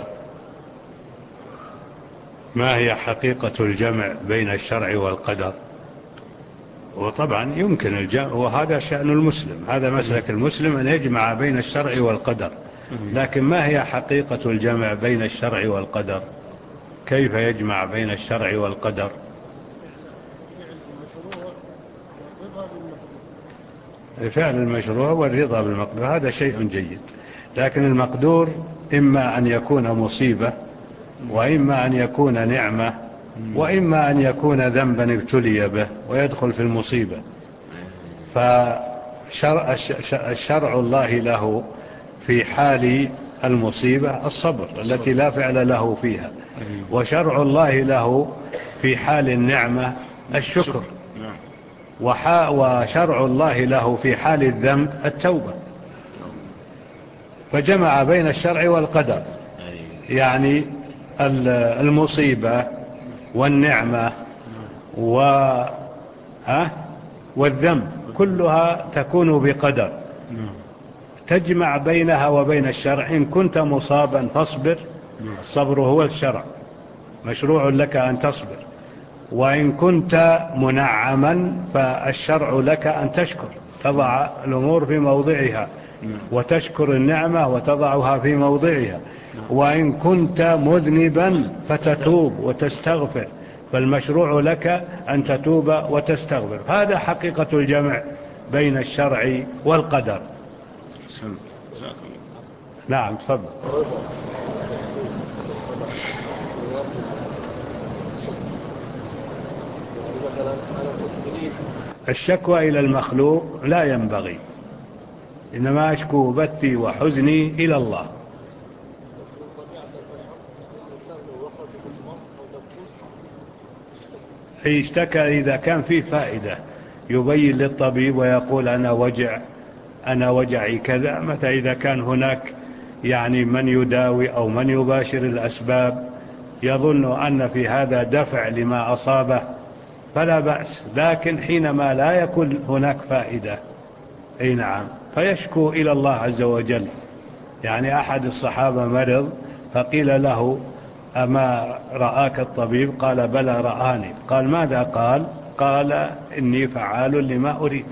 ما هي حقيقة الجمع بين الشرع والقدر؟ وطبعا يمكن الجمع، وهذا شأن المسلم، هذا مسلك المسلم أن يجمع بين الشرع والقدر، لكن ما هي حقيقة الجمع بين الشرع والقدر؟ كيف يجمع بين الشرع والقدر؟ فعل المشروع والرضا بالمقدور هذا شيء جيد، لكن المقدور إما أن يكون مصيبة، وإما أن يكون نعمة، وإما أن يكون ذنبا ابتلي به ويدخل في المصيبة. فالشرع الله له في حال المصيبة الصبر التي لا فعل له فيها، وشرع الله له في حال النعمة الشكر، وشرع الله له في حال الذنب التوبة. فجمع بين الشرع والقدر، يعني المصيبة والنعمة و ها والذنب كلها تكون بقدر، تجمع بينها وبين الشرع. إن كنت مصابا فاصبر، الصبر هو الشرع، مشروع لك أن تصبر. وإن كنت منعما فالشرع لك أن تشكر، تضع الأمور في موضعها وتشكر النعمة وتضعها في موضعها. وإن كنت مذنبا فتتوب وتستغفر، فالمشروع لك أن تتوب وتستغفر. هذا حقيقة الجمع بين الشرع والقدر. نعم، تفضل. الشكوى إلى المخلوق لا ينبغي، إنما أشكو بثي وحزني إلى الله. اشتكى إذا كان فيه فائدة يبين للطبيب ويقول أنا وجع أنا وجعي كذا، متى إذا كان هناك يعني من يداوي أو من يباشر الأسباب يظن أن في هذا دفع لما أصابه فلا بأس، لكن حينما لا يكون هناك فائدة أي نعم فيشكو إلى الله عز وجل. يعني أحد الصحابة مرض فقيل له أما رآك الطبيب؟ قال بلى رآني. قال ماذا قال؟ قال إني فعال لما أريد.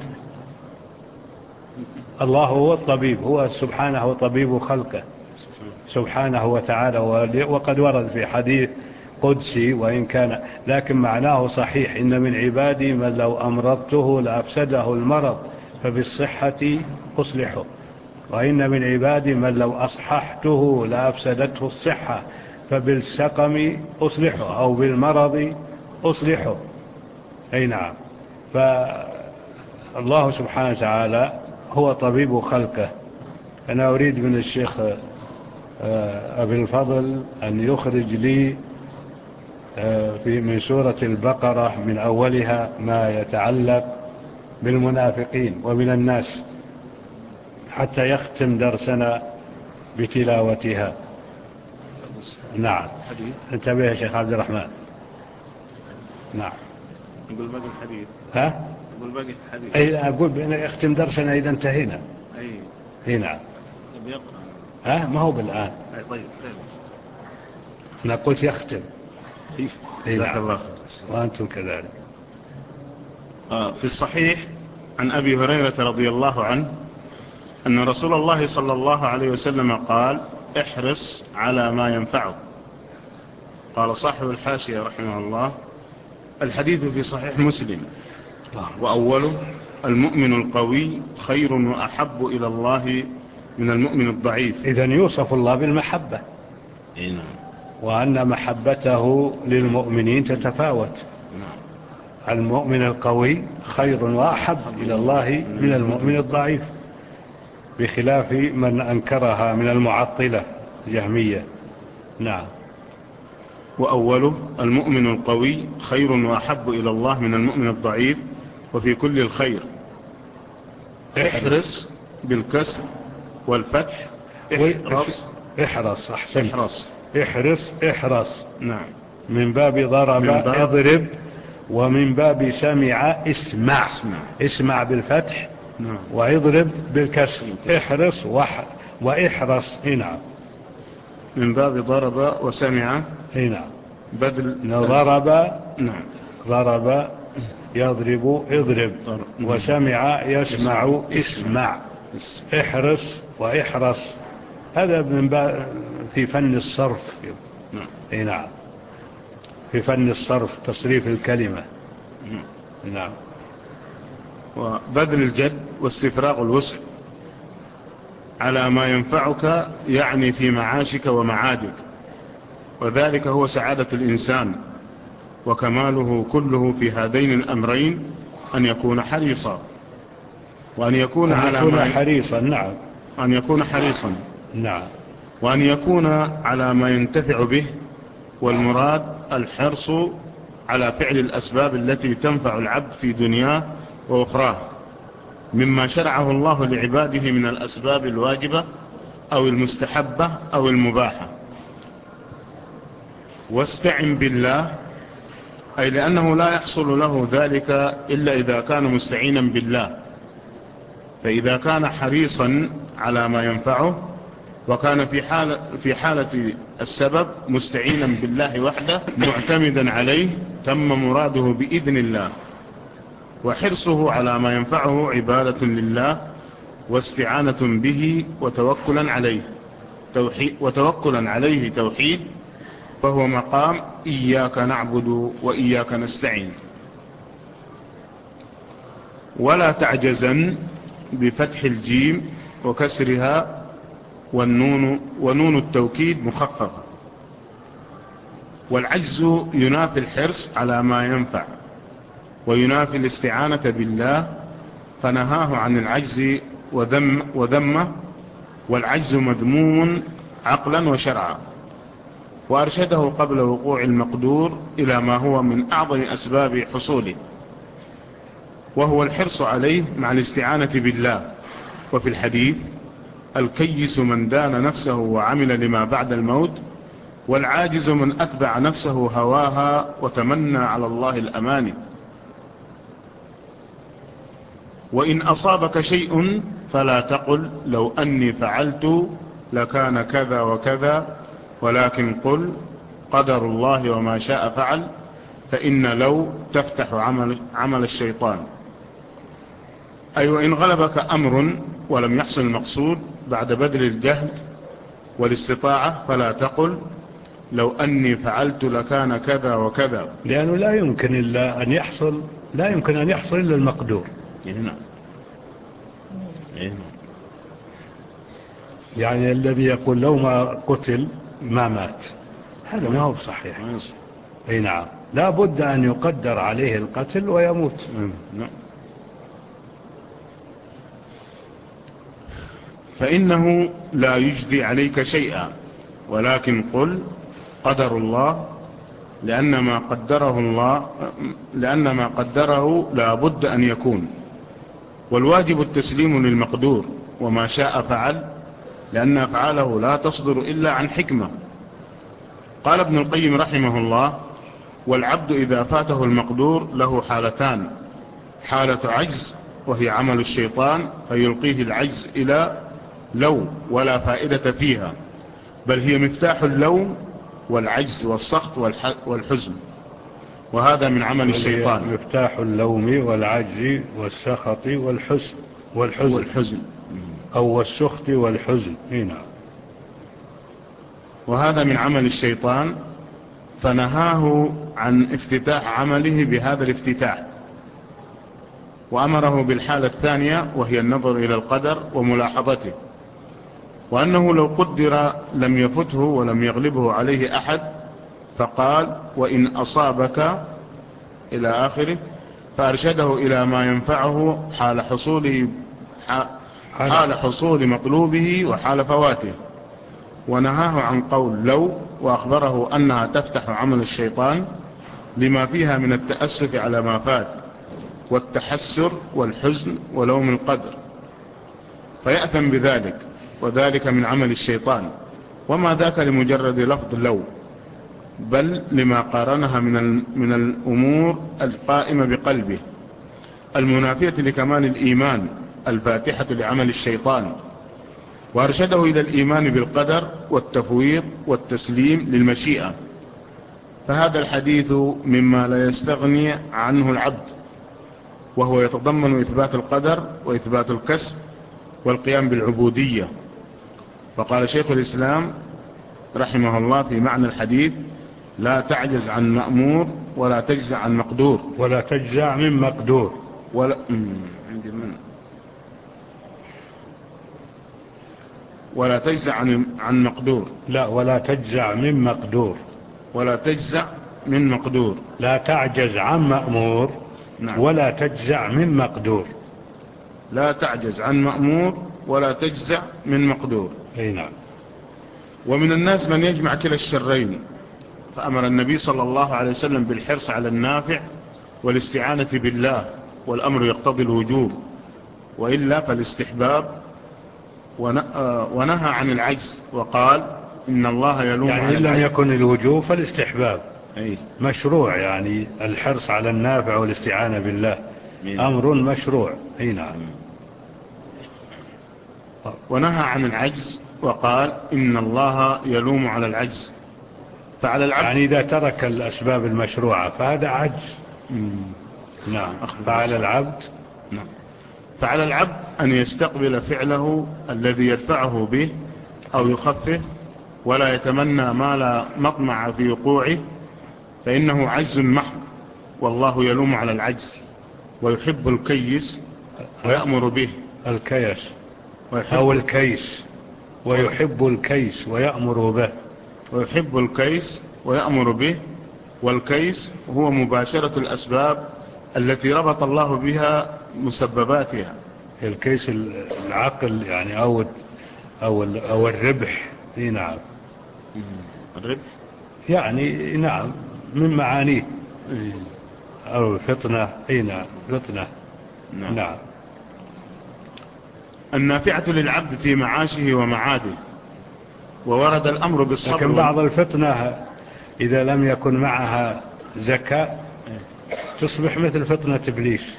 الله هو الطبيب، هو سبحانه طبيب خلقه سبحانه وتعالى. وقد ورد في حديث قدسي وإن كان لكن معناه صحيح: إن من عبادي من لو أمرضته لأفسده المرض فبالصحة أصلحه، وإن من عبادي من لو أصححته لأفسدته الصحة فبالسقم أصلحه أو بالمرض أصلحه. أي نعم. فالله سبحانه وتعالى هو طبيب خلقه. أنا أريد من الشيخ أبي الفضل أن يخرج لي في من سورة البقرة من أولها ما يتعلق بالمنافقين ومن الناس حتى يختم درسنا بتلاوتها. نعم، انتبه يا شيخ عبد الرحمن. نعم، نقول باقي الحديث. ها؟ نقول باقي الحديث. أي أقول يختم درسنا إذا انتهينا. أي. أي نعم. بيقرأ. ها، ما هو بالآن. أي طيب طيب. أنا قلت يختم. جزاك الله خير. وأنتم كذلك. في الصحيح عن أبي هريرة رضي الله عنه أن رسول الله صلى الله عليه وسلم قال: احرص على ما ينفعك. قال صاحب الحاشية رحمه الله: الحديث في صحيح مسلم، وأوله: المؤمن القوي خير وأحب إلى الله من المؤمن الضعيف. إذن يوصف الله بالمحبة، وأن محبته للمؤمنين تتفاوت. المؤمن القوي خير وأحب إلى الله من المؤمن الضعيف، بخلاف من أنكرها من المعطلة الجهمية. نعم. وأوله: المؤمن القوي خير وأحب إلى الله من المؤمن الضعيف، وفي كل الخير. احرص بالكسر والفتح. احرص احرص أحسن. احرص احرص احرص. نعم. من باب ضرب من باب اضرب، ومن باب سمع اسمع. اسمع, اسمع بالفتح. نعم. واضرب بالكسر. احرص وح واحرص. هنا من باب ضرب وسمع. هنا بدل ضرب. نعم. ضرب يضرب اضرب، وسمع يسمع اسمع. احرص واحرص، هذا من باب في فن الصرف. نعم. نعم، في فن الصرف، تصريف الكلمة. نعم. وبذل الجد واستفراغ الوسع على ما ينفعك، يعني في معاشك ومعادك، وذلك هو سعادة الإنسان وكماله كله في هذين الأمرين: أن يكون حريصا، وأن يكون أن على يكون ما حريصا. نعم. أن يكون حريصا. نعم. وأن يكون على ما ينتفع به، والمراد الحرص على فعل الأسباب التي تنفع العبد في دنياه وأخراه، مما شرعه الله لعباده من الأسباب الواجبة أو المستحبة أو المباحة. واستعن بالله، أي لأنه لا يحصل له ذلك إلا إذا كان مستعينا بالله. فإذا كان حريصا على ما ينفعه، وكان في حالة, في حالة السبب مستعينا بالله وحده معتمدا عليه، تم مراده بإذن الله. وحرصه على ما ينفعه عبادة لله، واستعانة به، وتوكلا عليه توحيد وتوكلا عليه توحيد، فهو مقام إياك نعبد وإياك نستعين. ولا تعجزن بفتح الجيم وكسرها، والنون ونون التوكيد مخففة. والعجز ينافي الحرص على ما ينفع، وينافي الاستعانة بالله، فنهاه عن العجز وذم وذمه. والعجز مذموم عقلا وشرعا، وأرشده قبل وقوع المقدور إلى ما هو من أعظم أسباب حصوله، وهو الحرص عليه مع الاستعانة بالله. وفي الحديث: الكيس من دان نفسه وعمل لما بعد الموت، والعاجز من أتبع نفسه هواها وتمنى على الله الأماني. وإن أصابك شيء فلا تقل لو أني فعلت لكان كذا وكذا، ولكن قل قدر الله وما شاء فعل، فإن لو تفتح عمل, عمل الشيطان. أي وإن غلبك أمر ولم يحصل المقصود بعد بذل الجهد والاستطاعة، فلا تقل لو أني فعلت لكان كذا وكذا، لأنه لا يمكن إلا أن يحصل لا يمكن أن يحصل إلا المقدور. هنا. يعني الذي يقول لو ما قتل ما مات، هذا ما هو بصحيح. أي نعم، لا بد أن يقدر عليه القتل ويموت. نعم. فإنه لا يجدي عليك شيئا، ولكن قل قدر الله، لأن ما قدره الله لأن ما قدره لا بد أن يكون. والواجب التسليم للمقدور، وما شاء فعل، لأن أفعاله لا تصدر إلا عن حكمة. قال ابن القيم رحمه الله: والعبد إذا فاته المقدور له حالتان: حالة عجز وهي عمل الشيطان، فيلقيه العجز إلى لو ولا فائدة فيها، بل هي مفتاح اللوم والعجز والسخط والحزن، وهذا من عمل الشيطان. مفتاح اللوم والعجز والسخط والحزن والحزن, والحزن. أو السخط والحزن هنا. وهذا من عمل الشيطان، فنهاه عن افتتاح عمله بهذا الافتتاح، وأمره بالحالة الثانية وهي النظر إلى القدر وملاحظته، وأنه لو قدر لم يفته ولم يغلبه عليه أحد، فقال وإن أصابك إلى آخره، فأرشده إلى ما ينفعه حال حصوله حال حصول مطلوبه وحال فواته، ونهاه عن قول لو، وأخبره أنها تفتح عمل الشيطان لما فيها من التأسف على ما فات والتحسر والحزن ولوم القدر، فيأثم بذلك، وذلك من عمل الشيطان، وما ذاك لمجرد لفظ لو، بل لما قارنها من من الأمور القائمة بقلبه المنافية لكمال الإيمان الفاتحة لعمل الشيطان، وأرشده إلى الإيمان بالقدر والتفويض والتسليم للمشيئة. فهذا الحديث مما لا يستغني عنه العبد، وهو يتضمن إثبات القدر وإثبات الكسب والقيام بالعبودية. وقال شيخ الإسلام رحمه الله في معنى الحديث: لا تعجز عن مأمور ولا تجزع عن مقدور. ولا تجزع من مقدور. ولا عندي من ولا تجزع عن عن مقدور. لا، ولا تجزع من مقدور. ولا تجزع من مقدور. لا تعجز عن مأمور. نعم. ولا تجزع من مقدور. لا تعجز عن مأمور ولا تجزع من مقدور. اي نعم. ومن الناس من يجمع كلا الشرين، فأمر النبي صلى الله عليه وسلم بالحرص على النافع والاستعانة بالله، والأمر يقتضي الوجوب، وإلا فالاستحباب، ونهى عن العجز وقال إن الله يلوم يعني على إن لم العجز. يكن الوجوب فالاستحباب. أي. مشروع، يعني الحرص على النافع والاستعانة بالله مين. أمر مشروع. اي نعم. ونهى عن العجز وقال إن الله يلوم على العجز. فعلى العبد، يعني إذا ترك الأسباب المشروعة فهذا عجز. مم. نعم. فعلى العبد نعم. فعلى العبد أن يستقبل فعله الذي يدفعه به أو يخفف، ولا يتمنى ما لا مطمع في وقوعه، فإنه عجز محض، والله يلوم على العجز ويحب الكيس ويأمر به. الكيس أو الكيس، ويحب الكيس ويأمر به. ويحب الكيس ويأمر به. والكيس هو مباشرة الأسباب التي ربط الله بها مسبباتها. الكيس العقل يعني، أو أو أو الربح. نعم. الربح يعني نعم من معانيه. أو الفطنة. اي نعم، فطنة. نعم. نعم. النافعة للعبد في معاشه ومعاده. وورد الأمر بالصبر. لكن بعض الفطنة إذا لم يكن معها زكاة تصبح مثل فطنة إبليس،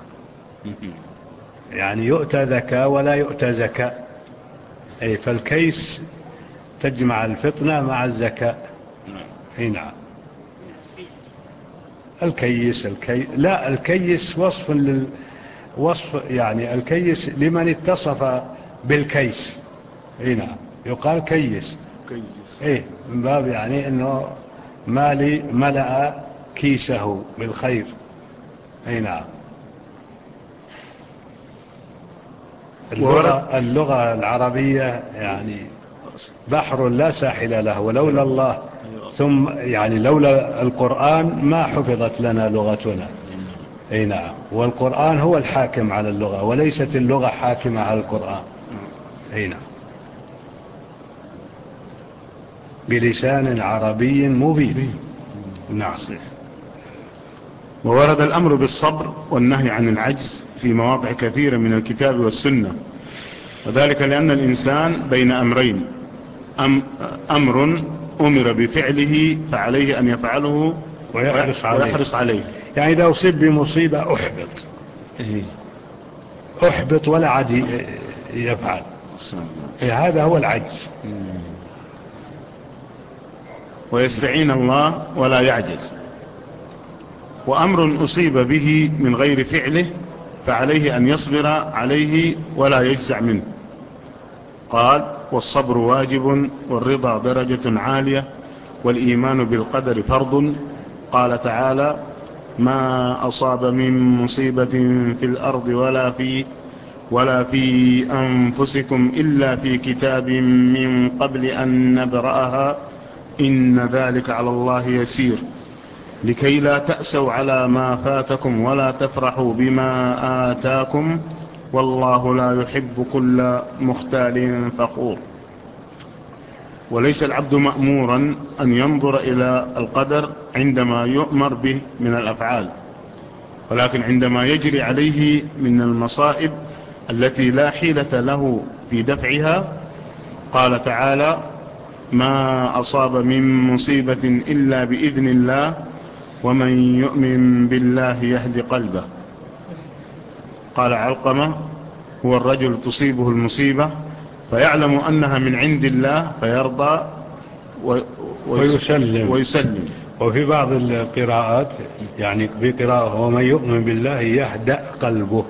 يعني يؤتى ذكاء ولا يؤتى زكاة. أي فالكيس تجمع الفطنة مع الزكاة. اي نعم. الكيس الكي... لا، الكيس وصف لل... وصف يعني الكيس لمن اتصف بالكيس. اي نعم، يقال كيس. كيس. ايه، من باب يعني انه مالي ملأ كيسه بالخير. اي نعم. اللغة, اللغة العربية يعني بحر لا ساحل له، ولولا الله ثم يعني لولا القرآن ما حفظت لنا لغتنا. اي نعم. والقرآن هو الحاكم على اللغة، وليست اللغة حاكمة على القرآن. اي نعم. بلسان عربي مبين. نعم. وورد الأمر بالصبر والنهي عن العجز في مواضع كثيرة من الكتاب والسنة، وذلك لأن الإنسان بين أمرين: أم أمر أمر بفعله فعليه أن يفعله ويحرص عليه. ويحرص عليه. يعني إذا أصيب بمصيبة أحبط. أحبط ولا عاد يفعل. هذا هو العجز. ويستعين الله ولا يعجز. وأمر أصيب به من غير فعله فعليه أن يصبر عليه ولا يجزع منه. قال: والصبر واجب، والرضا درجة عالية، والإيمان بالقدر فرض. قال تعالى: ما أصاب من مصيبة في الأرض ولا في ولا في أنفسكم إلا في كتاب من قبل أن نبرأها إن ذلك على الله يسير، لكي لا تأسوا على ما فاتكم ولا تفرحوا بما آتاكم، والله لا يحب كل مختال فخور. وليس العبد مأمورا أن ينظر إلى القدر عندما يؤمر به من الأفعال، ولكن عندما يجري عليه من المصائب التي لا حيلة له في دفعها. قال تعالى: ما أصاب من مصيبة إلا بإذن الله ومن يؤمن بالله يهد قلبه. قال علقمة: هو الرجل تصيبه المصيبة فيعلم أنها من عند الله فيرضى ويسلم. ويسلم. وفي بعض القراءات يعني في قراءة: ومن يؤمن بالله يهدأ قلبه.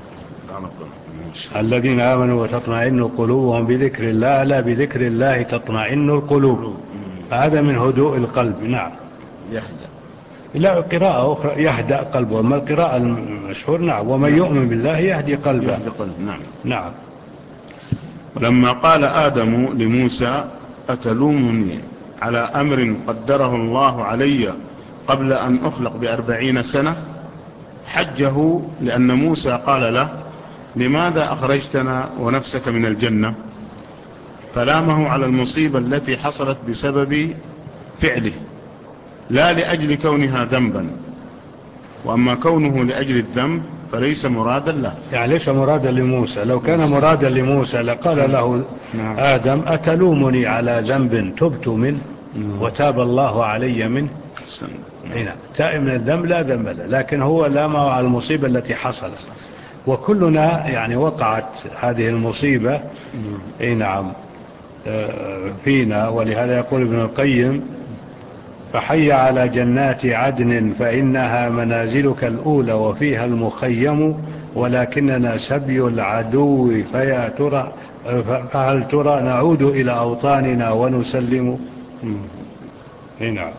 الذين آمنوا وتطمئن قلوبهم بذكر الله، لا بذكر الله تطمئن القلوب. هذا من هدوء القلب. نعم. يهدأ. لا، قراءة أخرى يهدأ قلبه، أما القراءة المشهور نعم ومن نعم. يؤمن بالله يهدي قلبه. يهدي قلبه. نعم. نعم. ولما قال آدم لموسى: أتلومني على أمر قدره الله علي قبل أن أخلق بأربعين سنة، حجه لأن موسى قال له: لماذا أخرجتنا ونفسك من الجنة؟ فلامه على المصيبة التي حصلت بسبب فعله، لا لأجل كونها ذنبا، وأما كونه لأجل الذنب فليس مرادا له. يعني ليس مرادا لموسى. لو كان مرادا لموسى لقال له نعم. آدم: أتلومني على ذنب تبت منه وتاب الله علي منه. هنا تائب من الذنب لا ذنب له، لكن هو لامه على المصيبة التي حصلت، وكلنا يعني وقعت هذه المصيبة اي نعم فينا. ولهذا يقول ابن القيم: فحي على جنات عدن فإنها منازلك الأولى وفيها المخيم، ولكننا سبي العدو فيا ترى فهل ترى نعود إلى أوطاننا ونسلم. هنا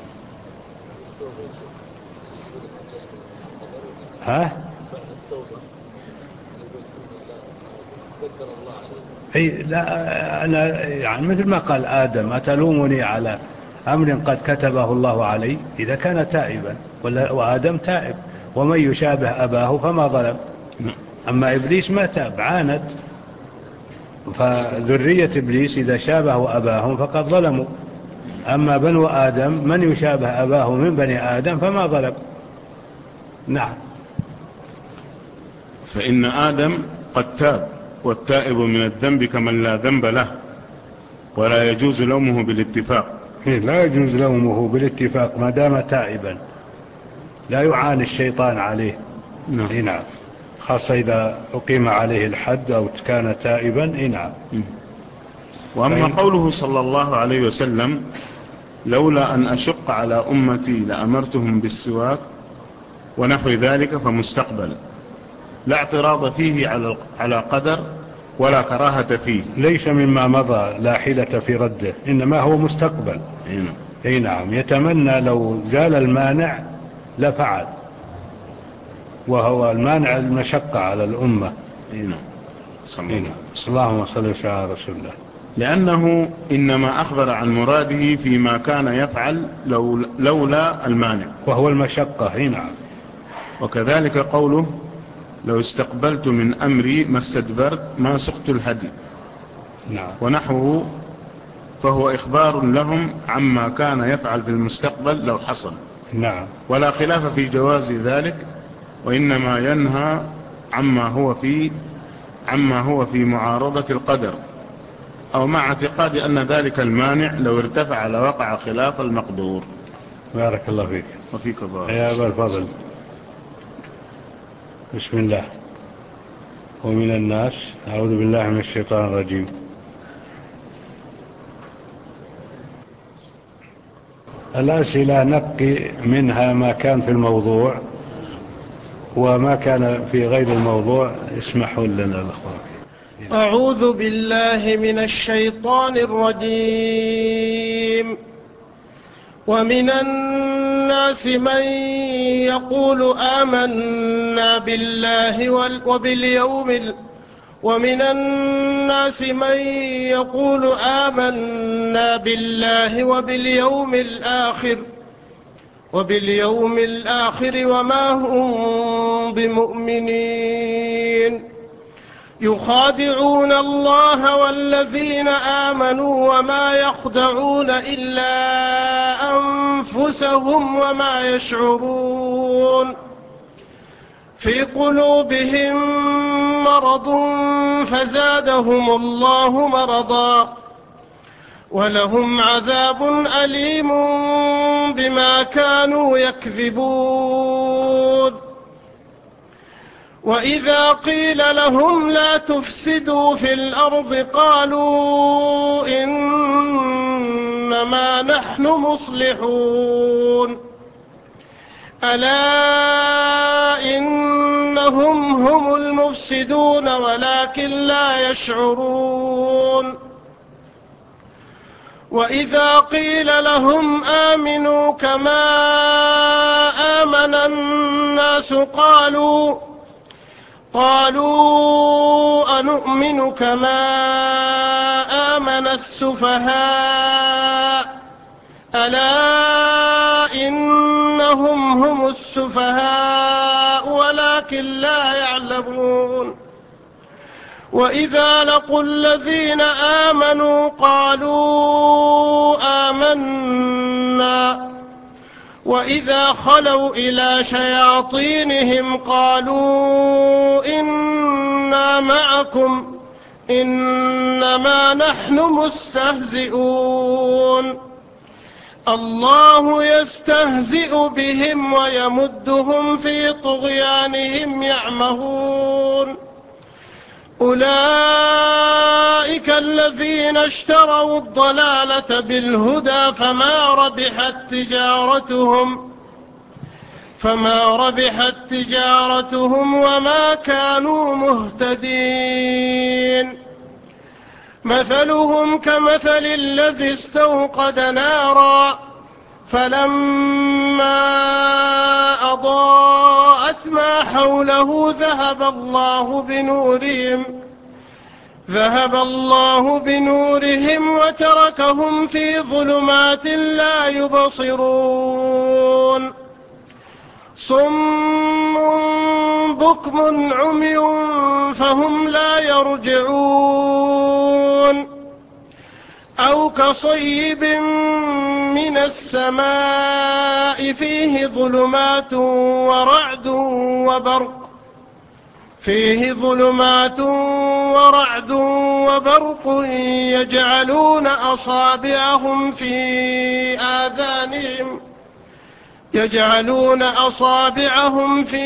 ها أي لا، أنا يعني مثل ما قال آدم: أتلومني على أمر قد كتبه الله علي، إذا كان تائبا، وآدم تائب، ومن يشابه أباه فما ظلم. أما إبليس ما تاب، عاند، فذرية إبليس إذا شابهوا أباهم فقد ظلموا. أما بنو آدم من يشابه أباه من بني آدم فما ظلم. نعم. فإن آدم قد تاب، والتائب من الذنب كمن لا ذنب له، ولا يجوز لومه بالاتفاق. لا يجوز لومه بالاتفاق ما دام تائبا، لا يعاني الشيطان عليه. نعم. نعم. خاصة إذا أقيم عليه الحد أو كان تائبا. نعم. وأما قوله صلى الله عليه وسلم: لولا أن أشق على أمتي لأمرتهم بالسواك ونحو ذلك، فمستقبل، لا اعتراض فيه على قدر ولا كراهة فيه. ليس مما مضى لا حيلة في رده، إنما هو مستقبل. اي نعم. يتمنى لو زال المانع لفعل، وهو المانع المشقة على الأمة. اي نعم. اللهم صل وسلم على رسول الله. لأنه إنما أخبر عن مراده فيما كان يفعل لولا المانع، وهو المشقة. اي نعم. وكذلك قوله: لو استقبلت من أمري ما استدبرت ما سقت الهدي. نعم. ونحوه، فهو إخبار لهم عما كان يفعل في المستقبل لو حصل. نعم. ولا خلاف في جواز ذلك، وإنما ينهى عما هو في عما هو في معارضة القدر، أو مع اعتقاد أن ذلك المانع لو ارتفع لوقع خلاف المقدور. بارك الله فيك. وفيك بارك يا أبا الفضل. بسم الله. ومن الناس. أعوذ بالله من الشيطان الرجيم. الأسئلة نقي منها ما كان في الموضوع، وما كان في غير الموضوع اسمحوا لنا الأخوان. أعوذ بالله من الشيطان الرجيم. ومن الناس من يقول آمنا بالله وباليوم ومن الناس من يقول آمنا بالله وباليوم الآخر وباليوم الآخر وما هم بمؤمنين، يخادعون الله والذين آمنوا وما يخدعون إلا أنفسهم وما يشعرون. في قلوبهم مرض فزادهم الله مرضا ولهم عذاب أليم بما كانوا يكذبون. وإذا قيل لهم لا تفسدوا في الأرض قالوا إنما نحن مصلحون. ألا إنهم هم المفسدون ولكن لا يشعرون. وإذا قيل لهم آمنوا كما آمن الناس قالوا قالوا أنؤمن كما آمن السفهاء ألا إنهم هم السفهاء ولكن لا يعلمون. وإذا لقوا الذين آمنوا قالوا آمنا وإذا خلوا إلى شياطينهم قالوا إنا معكم إنما نحن مستهزئون. الله يستهزئ بهم ويمدهم في طغيانهم يعمهون. أولئك الذين اشتروا الضلالة بالهدى فما ربحت تجارتهم فما ربحت تجارتهم وما كانوا مهتدين. مثلهم كمثل الذي استوقد نارا فلما أضاءت ما حوله ذهب الله بنورهم ذهب الله بنورهم وتركهم في ظلمات لا يبصرون. صم بكم عمي فهم لا يرجعون. أو كصيب من السماء فيه ظلمات ورعد وبرق فيه ظلمات ورعد وبرق يجعلون أصابعهم في آذانهم يجعلون أصابعهم في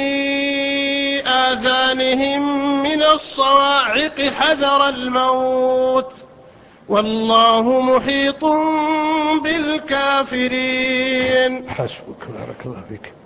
آذانهم من الصواعق حذر الموت والله محيط بالكافرين. حسبك بارك الله فيك.